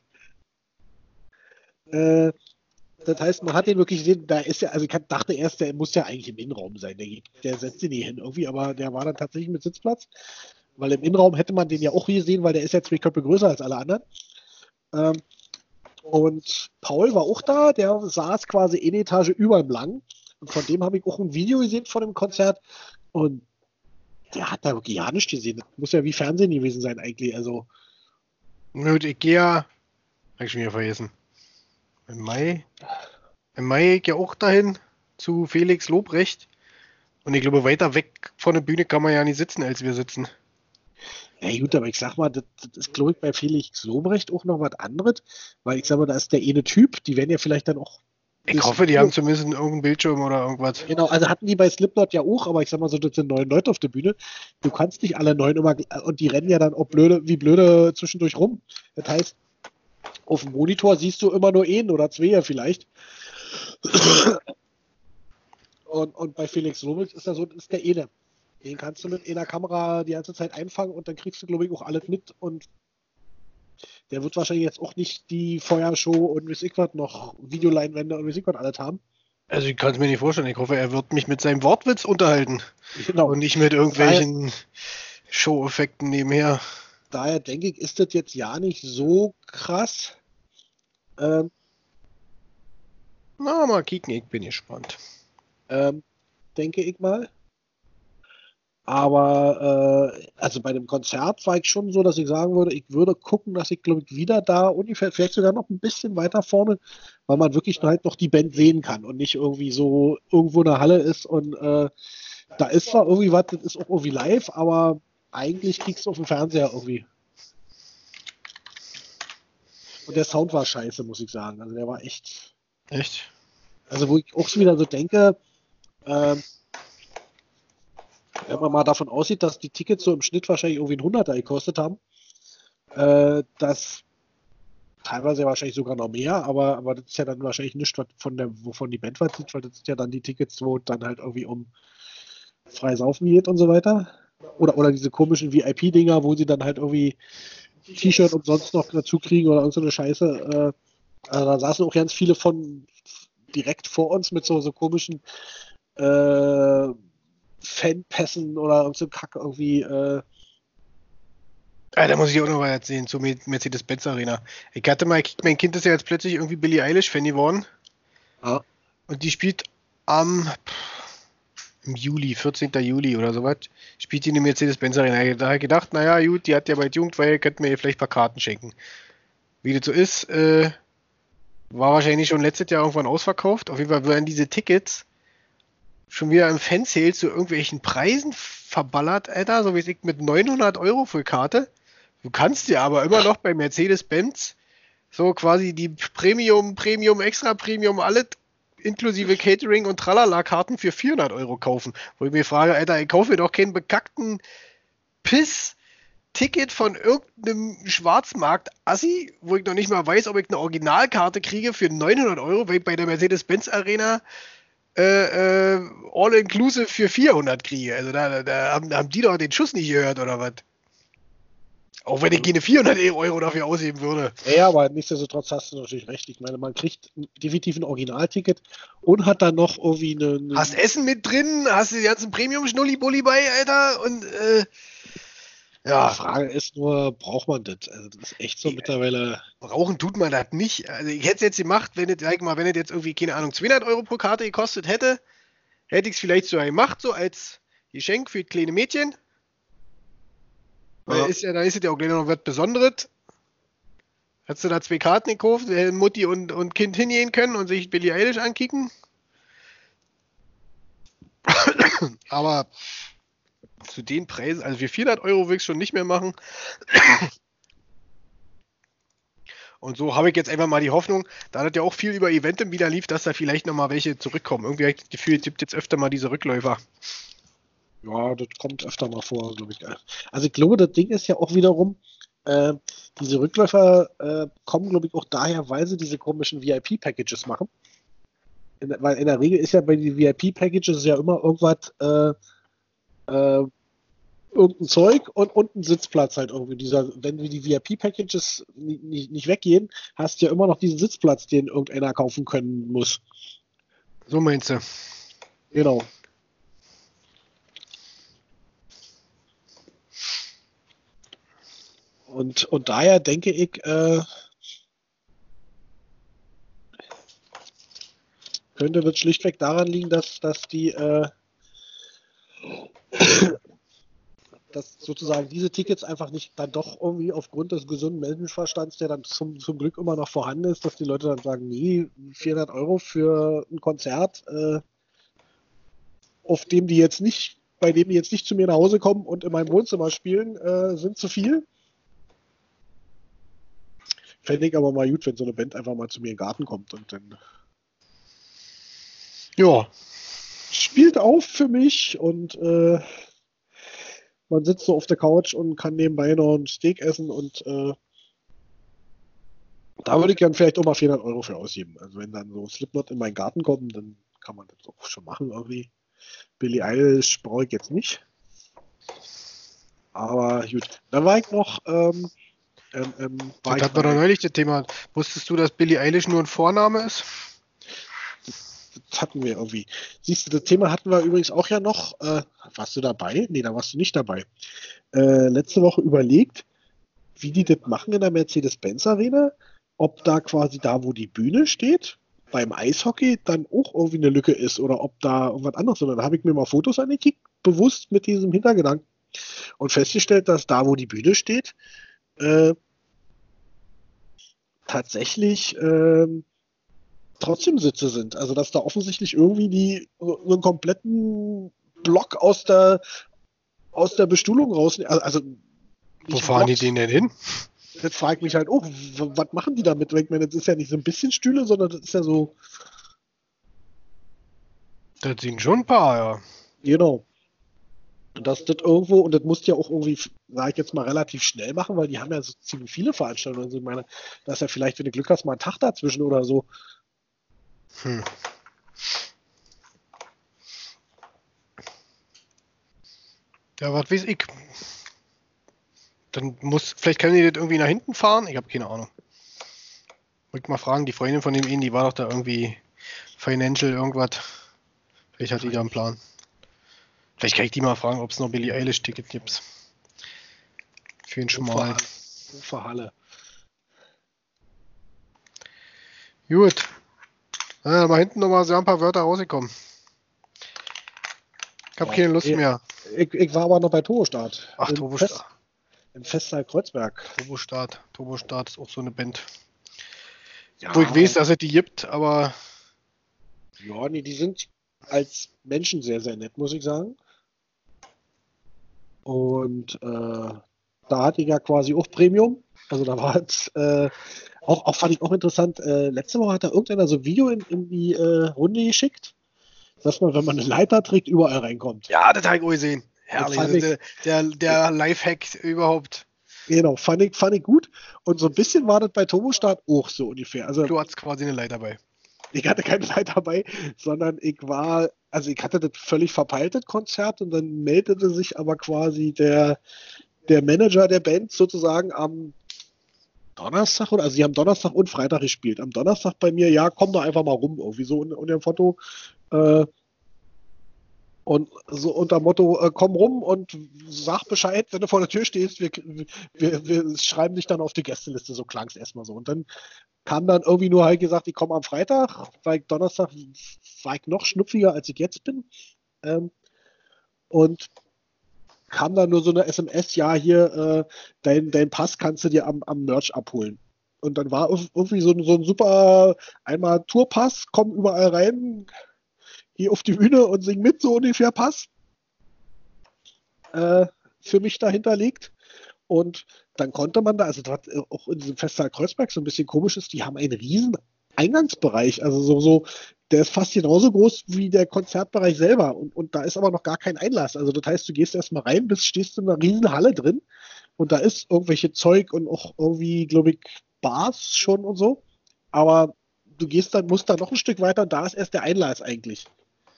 S2: Äh, das heißt, man hat den wirklich gesehen, da ist ja, also ich dachte erst, der muss ja eigentlich im Innenraum sein. Der, der setzt den nie hin irgendwie, aber der war dann tatsächlich mit Sitzplatz. Weil im Innenraum hätte man den ja auch gesehen, weil der ist ja zwei Köpfe größer als alle anderen. Ähm, und Paul war auch da, der saß quasi eine Etage über ihm lang. Und von dem habe ich auch ein Video gesehen von dem Konzert. Und der hat da wirklich ja nichts gesehen. Das muss ja wie Fernsehen gewesen sein eigentlich. Also,
S1: Gut, ich gehe ja, hab ich schon wieder vergessen. Im Mai, im Mai gehe ich ja auch dahin zu Felix Lobrecht. Und ich glaube, weiter weg von der Bühne kann man ja nicht sitzen, als wir sitzen.
S2: ja gut, aber ich sag mal, das, das ist, glaube ich, bei Felix Lobrecht auch noch was anderes. Weil ich sag mal, da ist der eine Typ, die werden ja vielleicht dann auch.
S1: Ich hoffe, die haben zumindest irgendeinen Bildschirm oder irgendwas.
S2: Genau, also hatten die bei Slipknot ja auch, aber ich sag mal so, das sind neun Leute auf der Bühne. Du kannst nicht alle neun immer, und die rennen ja dann auch blöde, wie blöde zwischendurch rum. Das heißt, auf dem Monitor siehst du immer nur einen oder zwei ja vielleicht. Und, und bei Felix Lobrecht ist das so, ist der eine. Den kannst du mit einer Kamera die ganze Zeit einfangen und dann kriegst du, glaube ich, auch alles mit. Und der wird wahrscheinlich jetzt auch nicht die Feuershow und wie ich was noch Videoleinwände und wie ich was alles haben.
S1: Also ich kann es mir nicht vorstellen. Ich hoffe, er wird mich mit seinem Wortwitz unterhalten.
S2: Genau.
S1: Und nicht mit irgendwelchen Show-Effekten nebenher.
S2: Daher denke ich, ist das jetzt ja nicht so krass. Ähm,
S1: Na, mal kicken, ich bin gespannt.
S2: ähm, denke ich mal. Aber äh, also bei dem Konzert war ich schon so, dass ich sagen würde, ich würde gucken, dass ich, glaube ich, wieder da ungefähr, vielleicht sogar noch ein bisschen weiter vorne, weil man wirklich halt noch die Band sehen kann und nicht irgendwie so irgendwo in der Halle ist und äh, da ist zwar irgendwie was, das ist auch irgendwie live, aber eigentlich kriegst du auf dem Fernseher irgendwie. Und der Sound war scheiße, muss ich sagen. Also der war echt.
S1: Echt?
S2: Also wo ich auch schon wieder so denke, ähm, wenn man mal davon aussieht, dass die Tickets so im Schnitt wahrscheinlich irgendwie ein Hunderter gekostet haben, äh, dass teilweise ja wahrscheinlich sogar noch mehr, aber, aber das ist ja dann wahrscheinlich nichts, was von der, wovon die Band was sieht, weil das sind ja dann die Tickets, wo dann halt irgendwie um frei saufen geht und so weiter. Oder, oder diese komischen V I P-Dinger, wo sie dann halt irgendwie T-Shirt umsonst noch dazu kriegen oder irgend so eine Scheiße. Äh, also da saßen auch ganz viele von direkt vor uns mit so, so komischen äh, Fanpässen oder irgend so Kack irgendwie. Äh.
S1: Ah, da muss ich auch noch was erzählen zur Mercedes-Benz Arena. Ich hatte mal, mein Kind ist ja jetzt plötzlich irgendwie Billie Eilish-Fan geworden.
S2: Ja.
S1: Und die spielt am im Juli, vierzehnten Juli oder sowas, spielt die in der Mercedes-Benz Arena. Da habe ich gedacht, naja, gut, die hat ja bei Jugendweihe, könnten wir ihr vielleicht ein paar Karten schenken. Wie das so ist, äh, war wahrscheinlich schon letztes Jahr irgendwann ausverkauft. Auf jeden Fall werden diese Tickets schon wieder im Fansale zu irgendwelchen Preisen verballert, Alter, so wie ich mit neunhundert Euro für Karte. Du kannst dir aber immer noch bei Mercedes-Benz so quasi die Premium, Premium, Extra Premium, alles inklusive Catering und Tralala-Karten für vierhundert Euro kaufen. Wo ich mir frage, Alter, ich kaufe mir doch keinen bekackten Piss-Ticket von irgendeinem Schwarzmarkt-Assi, wo ich noch nicht mal weiß, ob ich eine Originalkarte kriege für neunhundert Euro, weil ich bei der Mercedes-Benz-Arena äh, äh, All-Inclusive für vierhundert kriege. Also da, da haben, haben die doch den Schuss nicht gehört, oder was? Auch wenn ich keine vierhundert Euro dafür ausgeben würde.
S2: Ja, aber nichtsdestotrotz hast du natürlich recht. Ich meine, man kriegt definitiv ein Originalticket und hat dann noch irgendwie eine. eine
S1: hast Essen mit drin, hast die ganzen Premium-Schnulli-Bulli bei, Alter, und äh, ja.
S2: Die Frage ist nur, braucht man das? Also das ist echt so
S1: Die,
S2: mittlerweile.
S1: Brauchen tut man das nicht. Also ich hätte es jetzt gemacht, wenn es, sag mal, wenn es jetzt irgendwie, keine Ahnung, zweihundert Euro pro Karte gekostet hätte, hätte ich es vielleicht so gemacht, so als Geschenk für kleine Mädchen. Weil
S2: Ja.
S1: ist ja, da ist es ja auch gleich noch was Besonderes. Hättest du da zwei Karten gekauft, hätten Mutti und, und Kind hingehen können und sich Billie Eilish ankicken. Aber zu den Preisen, also für vierhundert Euro will ich es schon nicht mehr machen. Und so habe ich jetzt einfach mal die Hoffnung, da das ja auch viel über Eventim wieder lief, dass da vielleicht nochmal welche zurückkommen. Irgendwie habe ich das Gefühl, es gibt jetzt öfter mal diese Rückläufer.
S2: Ja, das kommt öfter mal vor, glaube ich. Also ich glaube, das Ding ist ja auch wiederum, äh, diese Rückläufer äh, kommen, glaube ich, auch daher, weil sie diese komischen V I P-Packages machen. In, weil in der Regel ist ja bei den V I P-Packages ja immer irgendwas, äh, äh, irgendein Zeug und, und ein Sitzplatz halt irgendwie. Dieser, wenn die V I P-Packages nicht, nicht, nicht weggehen, hast du ja immer noch diesen Sitzplatz, den irgendeiner kaufen können muss.
S1: So meinst du?
S2: Genau. Und, und daher denke ich, äh, könnte das schlichtweg daran liegen, dass, dass die äh, dass sozusagen diese Tickets einfach nicht dann doch irgendwie aufgrund des gesunden Menschenverstands, der dann zum, zum Glück immer noch vorhanden ist, dass die Leute dann sagen, nee, vierhundert Euro für ein Konzert, äh, auf dem die jetzt nicht, bei dem die jetzt nicht zu mir nach Hause kommen und in meinem Wohnzimmer spielen, äh, sind zu viel. Fände ich aber mal gut, wenn so eine Band einfach mal zu mir in den Garten kommt und dann
S1: Ja.
S2: spielt auf für mich und äh, man sitzt so auf der Couch und kann nebenbei noch ein Steak essen und äh, da würde ich dann vielleicht auch mal vierhundert Euro für ausgeben. Also wenn dann so Slipknot in meinen Garten kommen, dann kann man das auch schon machen irgendwie. Billie Eilish brauche ich jetzt nicht. Aber gut. Dann war ich noch ähm, ähm, ähm, war
S1: Das
S2: ich
S1: hatten wir doch
S2: bei,
S1: neulich das Thema. Wusstest du, dass Billie Eilish nur ein Vorname ist?
S2: das hatten wir irgendwie. Siehst du, das Thema hatten wir übrigens auch ja noch. Äh, warst du dabei? Nee, da warst du nicht dabei. Äh, letzte Woche überlegt, wie die das machen in der Mercedes-Benz Arena, ob da quasi da, wo die Bühne steht, beim Eishockey dann auch irgendwie eine Lücke ist oder ob da irgendwas anderes ist. Und dann habe ich mir mal Fotos angekickt, bewusst mit diesem Hintergedanken und festgestellt, dass da, wo die Bühne steht, äh, tatsächlich äh, trotzdem Sitze sind. Also dass da offensichtlich irgendwie die so einen kompletten Block aus der aus der Bestuhlung raus. Also, also
S1: Wo fahren die den denn hin?
S2: Das frage ich mich halt auch, w- was machen die damit? Ich meine, das ist ja nicht so ein bisschen Stühle, sondern das ist ja so,
S1: Das sind schon ein paar, ja.
S2: genau. Und das das irgendwo, und das musst du ja auch irgendwie, sage ich jetzt mal, relativ schnell machen, weil die haben ja so ziemlich viele Veranstaltungen. Also ich meine, da ist ja vielleicht, wenn du Glück hast, mal ein Tag dazwischen oder so.
S1: Hm. Ja, was weiß ich. Dann muss, vielleicht können die das irgendwie nach hinten fahren. Ich habe keine Ahnung. Wollte mal fragen, die Freundin von dem ihn, die war doch da irgendwie Financial irgendwas. Vielleicht hat die da einen Plan. Vielleicht kann ich die mal fragen, ob es noch Billie Eilish Ticket gibt. Für den Schmal.
S2: Ufer Halle.
S1: Gut. Ja, mal hinten nochmal so ein paar Wörter rausgekommen. Ich habe
S2: Ja.
S1: keine Lust
S2: Ich-
S1: mehr.
S2: Ich, ich war aber noch bei Turbostart.
S1: Ach,
S2: Im
S1: Turbostart.
S2: Fest, im Festsaal Kreuzberg.
S1: Turbostart. Turbostart ist auch so eine Band.
S2: Ja,
S1: Wo ich weiß, dass es die gibt, aber
S2: ja, nee, die sind als Menschen sehr, sehr nett, muss ich sagen. Und äh, da hatte ich ja quasi auch Premium. Also da war jetzt äh, auch, auch fand ich auch interessant. Äh, letzte Woche hat da irgendeiner so ein Video in, in die äh, Runde geschickt, dass man, wenn man eine Leiter trägt, überall reinkommt.
S1: ja, das habe ich auch gesehen. Herrlich.
S2: fand
S1: Das
S2: ich-
S1: ist der, der, der Lifehack überhaupt.
S2: Genau, fand ich, fand ich gut. Und so ein bisschen war das bei Turbostart auch so ungefähr. Also
S1: Du hattest quasi eine Leiter bei.
S2: ich hatte keine Leiter dabei, sondern ich war, also ich hatte das völlig verpeilt, das Konzert, und dann meldete sich aber quasi der, der Manager der Band sozusagen am Donnerstag, oder also sie haben Donnerstag und Freitag gespielt. Am Donnerstag bei mir, ja, komm doch einfach mal rum, irgendwie so unter dem Foto. Äh, und so unter dem Motto, äh, komm rum und sag Bescheid, wenn du vor der Tür stehst, wir, wir, wir schreiben dich dann auf die Gästeliste, so klang es erstmal so. Und dann kam dann irgendwie nur halt gesagt, ich komme am Freitag, weil ich Donnerstag war ich noch schnupfiger, als ich jetzt bin. Ähm, und kam dann nur so eine S M S, ja, hier, äh, dein, dein Pass kannst du dir am, am Merch abholen. Und dann war irgendwie so, ein- so ein super, einmal Tourpass, komm überall rein, geh auf die Bühne und sing mit, so ungefähr Pass. Äh, für mich dahinter liegt. Und dann konnte man da, also das auch in diesem Festsaal Kreuzberg so ein bisschen komisch ist, die haben einen riesen Eingangsbereich, also so, so, der ist fast genauso groß wie der Konzertbereich selber, und, und da ist aber noch gar kein Einlass. Also das heißt, du gehst erstmal rein, bist, stehst in einer riesen Halle drin, und da ist irgendwelche Zeug und auch irgendwie, glaube ich, Bars schon und so. Aber du gehst dann, musst dann noch ein Stück weiter und da ist erst der Einlass eigentlich.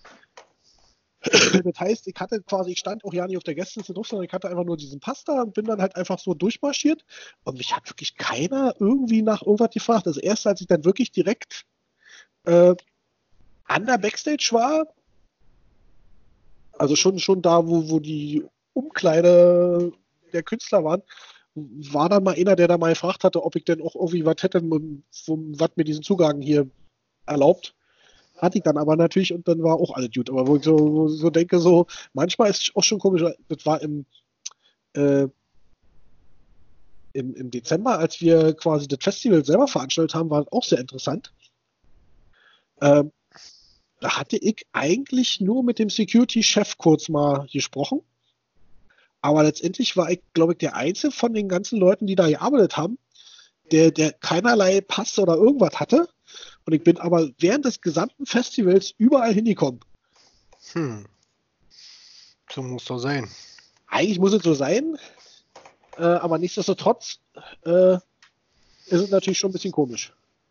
S2: Das heißt, ich hatte quasi, ich stand auch ja nicht auf der Gästeliste drauf, sondern ich hatte einfach nur diesen Pass da und bin dann halt einfach so durchmarschiert. Und mich hat wirklich keiner irgendwie nach irgendwas gefragt. Also erst als ich dann wirklich direkt äh, an der Backstage war, also schon, schon da, wo, wo die Umkleide der Künstler waren, war dann mal einer, der da mal gefragt hatte, ob ich denn auch irgendwie was hätte, was mir diesen Zugang hier erlaubt. Hatte ich dann aber natürlich und dann war auch alles gut. Aber wo ich so, so denke, so, manchmal ist es auch schon komisch, das war im, äh, im, im Dezember, als wir quasi das Festival selber veranstaltet haben, war auch sehr interessant. Ähm, da hatte ich eigentlich nur mit dem Security-Chef kurz mal gesprochen. Aber letztendlich war ich, glaube ich, der Einzige von den ganzen Leuten, die da gearbeitet haben, der, der keinerlei Pass oder irgendwas hatte. Und ich bin aber während des gesamten Festivals überall hingekommen.
S1: Hm. So muss doch sein.
S2: Eigentlich muss es so sein, äh, aber nichtsdestotrotz äh, ist es natürlich schon ein bisschen komisch.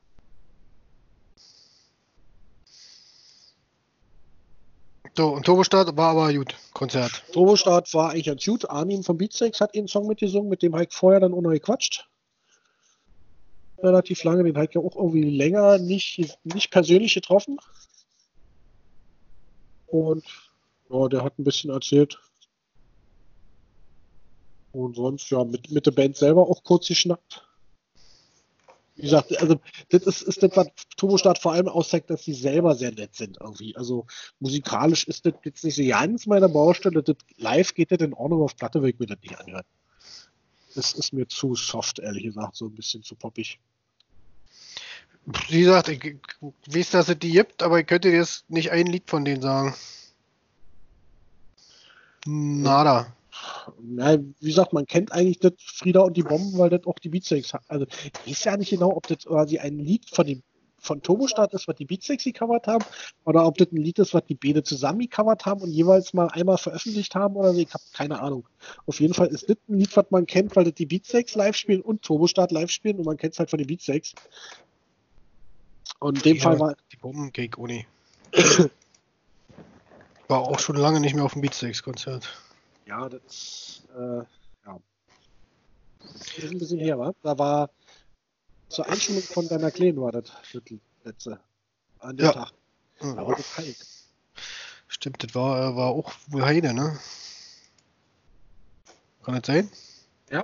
S1: So, und Turbostart war aber gut, Konzert.
S2: Turbostart war eigentlich ganz gut. Armin von Beatsteaks hat einen Song mitgesungen, mit dem habe ich vorher dann auch noch gequatscht. Relativ lange, den habe ich ja auch irgendwie länger nicht, nicht persönlich getroffen. Und ja, der hat ein bisschen erzählt. Und sonst, ja, mit, mit der Band selber auch kurz geschnackt. Wie gesagt, also das ist, ist das, was Turbostart vor allem auszeigt, dass sie selber sehr nett sind irgendwie. Also musikalisch ist das jetzt nicht so ganz meine Baustelle. Das, live geht das in Ordnung, auf Platte will ich mir das nicht anhören. Das ist mir zu soft, ehrlich gesagt, so ein bisschen zu poppig.
S1: Wie gesagt, ich, ich weiß, dass es die gibt, aber ich könnte dir jetzt nicht ein Lied von denen sagen. Nada.
S2: Ja, wie gesagt, man kennt eigentlich das Frieda und die Bomben, weil das auch die Beatsteaks hat. Also ich weiß ja nicht genau, ob das quasi ein Lied von dem von Turbostart ist, was die Beatsteaks gecovert haben, oder ob das ein Lied ist, was die Bäde zusammen gecovert haben und jeweils mal einmal veröffentlicht haben oder so. Ich habe keine Ahnung. Auf jeden Fall ist das ein Lied, was man kennt, weil das die Beatsteaks live spielen und Turbostart live spielen und man kennt es halt von den Beatsteaks. Und in dem
S1: Ja,
S2: Fall war
S1: die Bombencake Uni. War auch schon lange nicht mehr auf dem Beatsteaks-Konzert.
S2: ja, das äh, ja. Das ist ein bisschen her, wa? Da war zur Einschulung von deiner Kleinen war das das letzte an dem
S1: Ja.
S2: Tag. Da war das kalt.
S1: Stimmt, das war, war auch wohl Heide, ne? Kann das sein?
S2: Ja.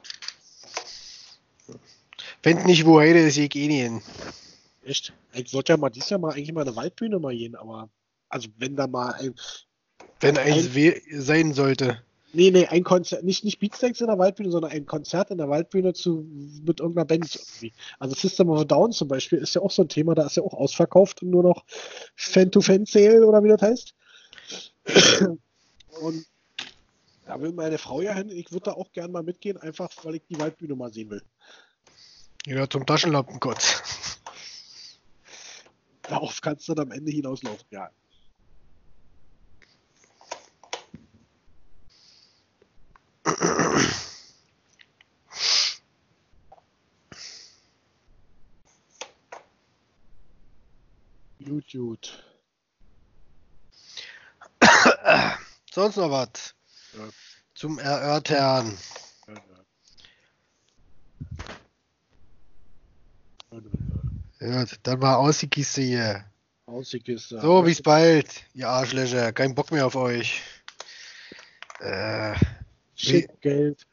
S1: Wenn nicht wo Heide ist, ich eh nicht hin.
S2: Echt? Ich wollte ja mal dieses Jahr mal eigentlich mal eine Waldbühne mal gehen, aber also wenn da mal ein
S1: Wenn eins
S2: Ein-
S1: we- sein sollte.
S2: nee, nee, ein Konzert, nicht, nicht Beatsteaks in der Waldbühne, sondern ein Konzert in der Waldbühne zu, mit irgendeiner Band irgendwie. Also System of a Down zum Beispiel ist ja auch so ein Thema, da ist ja auch ausverkauft und nur noch Fan-to-Fan-Sale oder wie das heißt. Und da will meine Frau ja hin, ich würde da auch gern mal mitgehen, einfach weil ich die Waldbühne mal sehen will.
S1: Ja, zum Taschenlampenkotz.
S2: Darauf kannst du dann am Ende hinauslaufen, ja. Gut, gut.
S1: Sonst noch was?
S2: Ja.
S1: Zum Erörtern.
S2: Ja, ja. Ja, ja.
S1: Ja, dann mal aus die Kiste hier.
S2: Aussicht
S1: So, bis bald, ihr Arschlöcher. Kein Bock mehr auf euch. Äh,
S2: Schick Geld.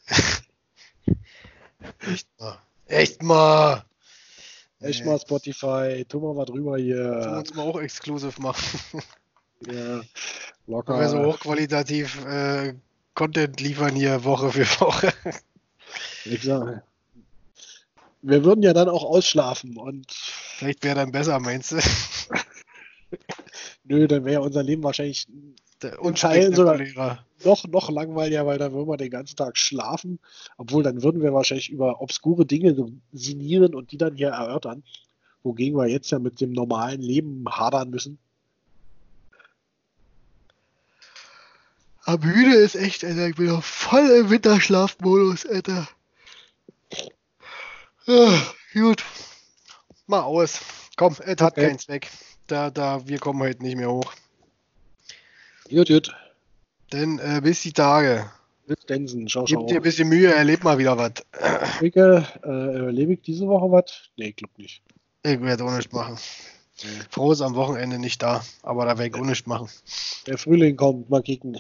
S1: echt mal. Echt mal.
S2: Echt
S1: Nee.
S2: mal Spotify. Tu mal was drüber
S1: Können wir
S2: hier.
S1: uns mal auch exklusiv machen.
S2: Ja,
S1: Weil wir so
S2: locker.
S1: hochqualitativ äh, Content liefern hier Woche für Woche.
S2: Ich sag, wir würden ja dann auch ausschlafen und
S1: Vielleicht wäre dann besser, meinst du?
S2: nö, dann wäre unser Leben wahrscheinlich
S1: Der
S2: in Teilen sogar
S1: unspektakulärer.
S2: noch, noch langweiliger, weil dann würden wir den ganzen Tag schlafen. Obwohl, dann würden wir wahrscheinlich über obskure Dinge so sinnieren und die dann hier erörtern. Wogegen wir jetzt ja mit dem normalen Leben hadern müssen.
S1: Aber müde ist echt, Alter. Ich bin doch voll im Winterschlafmodus, Alter. Ah, gut. Mal aus. Komm, es hat
S2: Okay.
S1: keinen Zweck. Da, da, wir kommen heute nicht mehr hoch.
S2: Gut, gut.
S1: Denn äh, bis die Tage.
S2: Bis Densen. Ciao,
S1: Gib dir
S2: ciao.
S1: ein bisschen Mühe, erleb mal wieder was.
S2: Ricke, äh, überlebe ich diese Woche was? Nee, glaub nicht.
S1: Ich werde auch nichts machen.
S2: Nee.
S1: Froh ist am Wochenende nicht da, aber da werde ich auch nichts machen.
S2: Der Frühling kommt, mal kicken.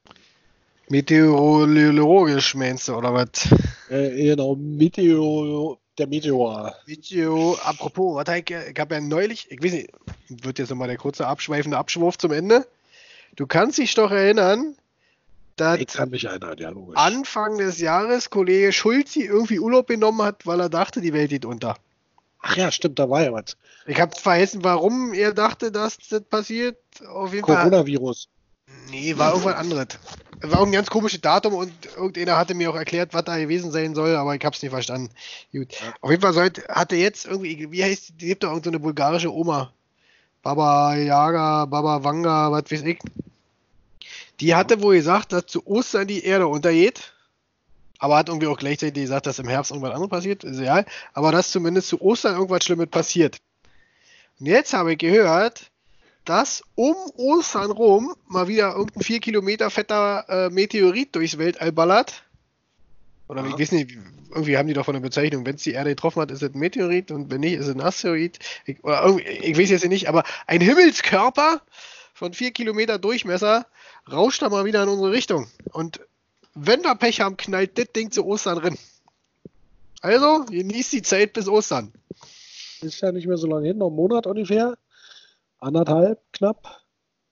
S1: Meteorologisch meinst du, oder was?
S2: Äh, genau, Meteor, der Meteor.
S1: Video, apropos, was hab ich, ich habe ja neulich, ich weiß nicht, wird jetzt nochmal der kurze abschweifende Abschwurf zum Ende. Du kannst dich doch erinnern, dass
S2: Ich kann mich erinnern, ja, logisch.
S1: Anfang des Jahres Kollege Schulzi irgendwie Urlaub genommen hat, weil er dachte, die Welt geht unter.
S2: Ach ja, stimmt, da war ja was.
S1: Ich habe vergessen, warum er dachte, dass das passiert. Auf jeden Fall.
S2: Coronavirus.
S1: Nee, war irgendwas anderes. War ein ganz komisches Datum und irgendeiner hatte mir auch erklärt, was da gewesen sein soll, aber ich hab's nicht verstanden. Gut.
S2: Ja.
S1: Auf jeden Fall sollte, hatte jetzt irgendwie, wie heißt die, die gibt doch irgendeine so bulgarische Oma. Baba Yaga, Baba Vanga, was weiß ich. Die hatte wohl gesagt, dass zu Ostern die Erde untergeht. Aber hat irgendwie auch gleichzeitig gesagt, dass im Herbst irgendwas anderes passiert. Ist egal. Aber dass zumindest zu Ostern irgendwas Schlimmes passiert. Und jetzt habe ich gehört, dass um Ostern rum mal wieder irgendein vier Kilometer fetter äh, Meteorit durchs Weltall ballert. Oder
S2: Ja.
S1: ich weiß nicht, irgendwie haben die doch von der Bezeichnung, wenn es die Erde getroffen hat, ist es ein Meteorit und wenn nicht, ist es ein Asteroid. Ich, oder irgendwie, ich weiß jetzt nicht, aber ein Himmelskörper von vier Kilometer Durchmesser rauscht da mal wieder in unsere Richtung. Und wenn wir Pech haben, knallt das Ding zu Ostern rein. Also, genießt die Zeit bis Ostern.
S2: Ist ja nicht mehr so lange hin, noch einen Monat ungefähr. Anderthalb, knapp.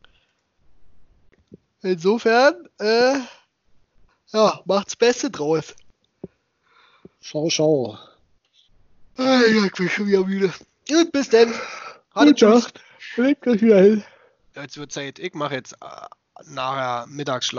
S1: Insofern, äh, ja, macht's Beste draus.
S2: Schau, schau.
S1: Ah, ja, ich bin schon wieder müde. Gut, bis denn.
S2: Gute Nacht. Leg gleich wieder hin.
S1: Jetzt wird Zeit. Ich mache jetzt äh, nachher Mittagsschlaf.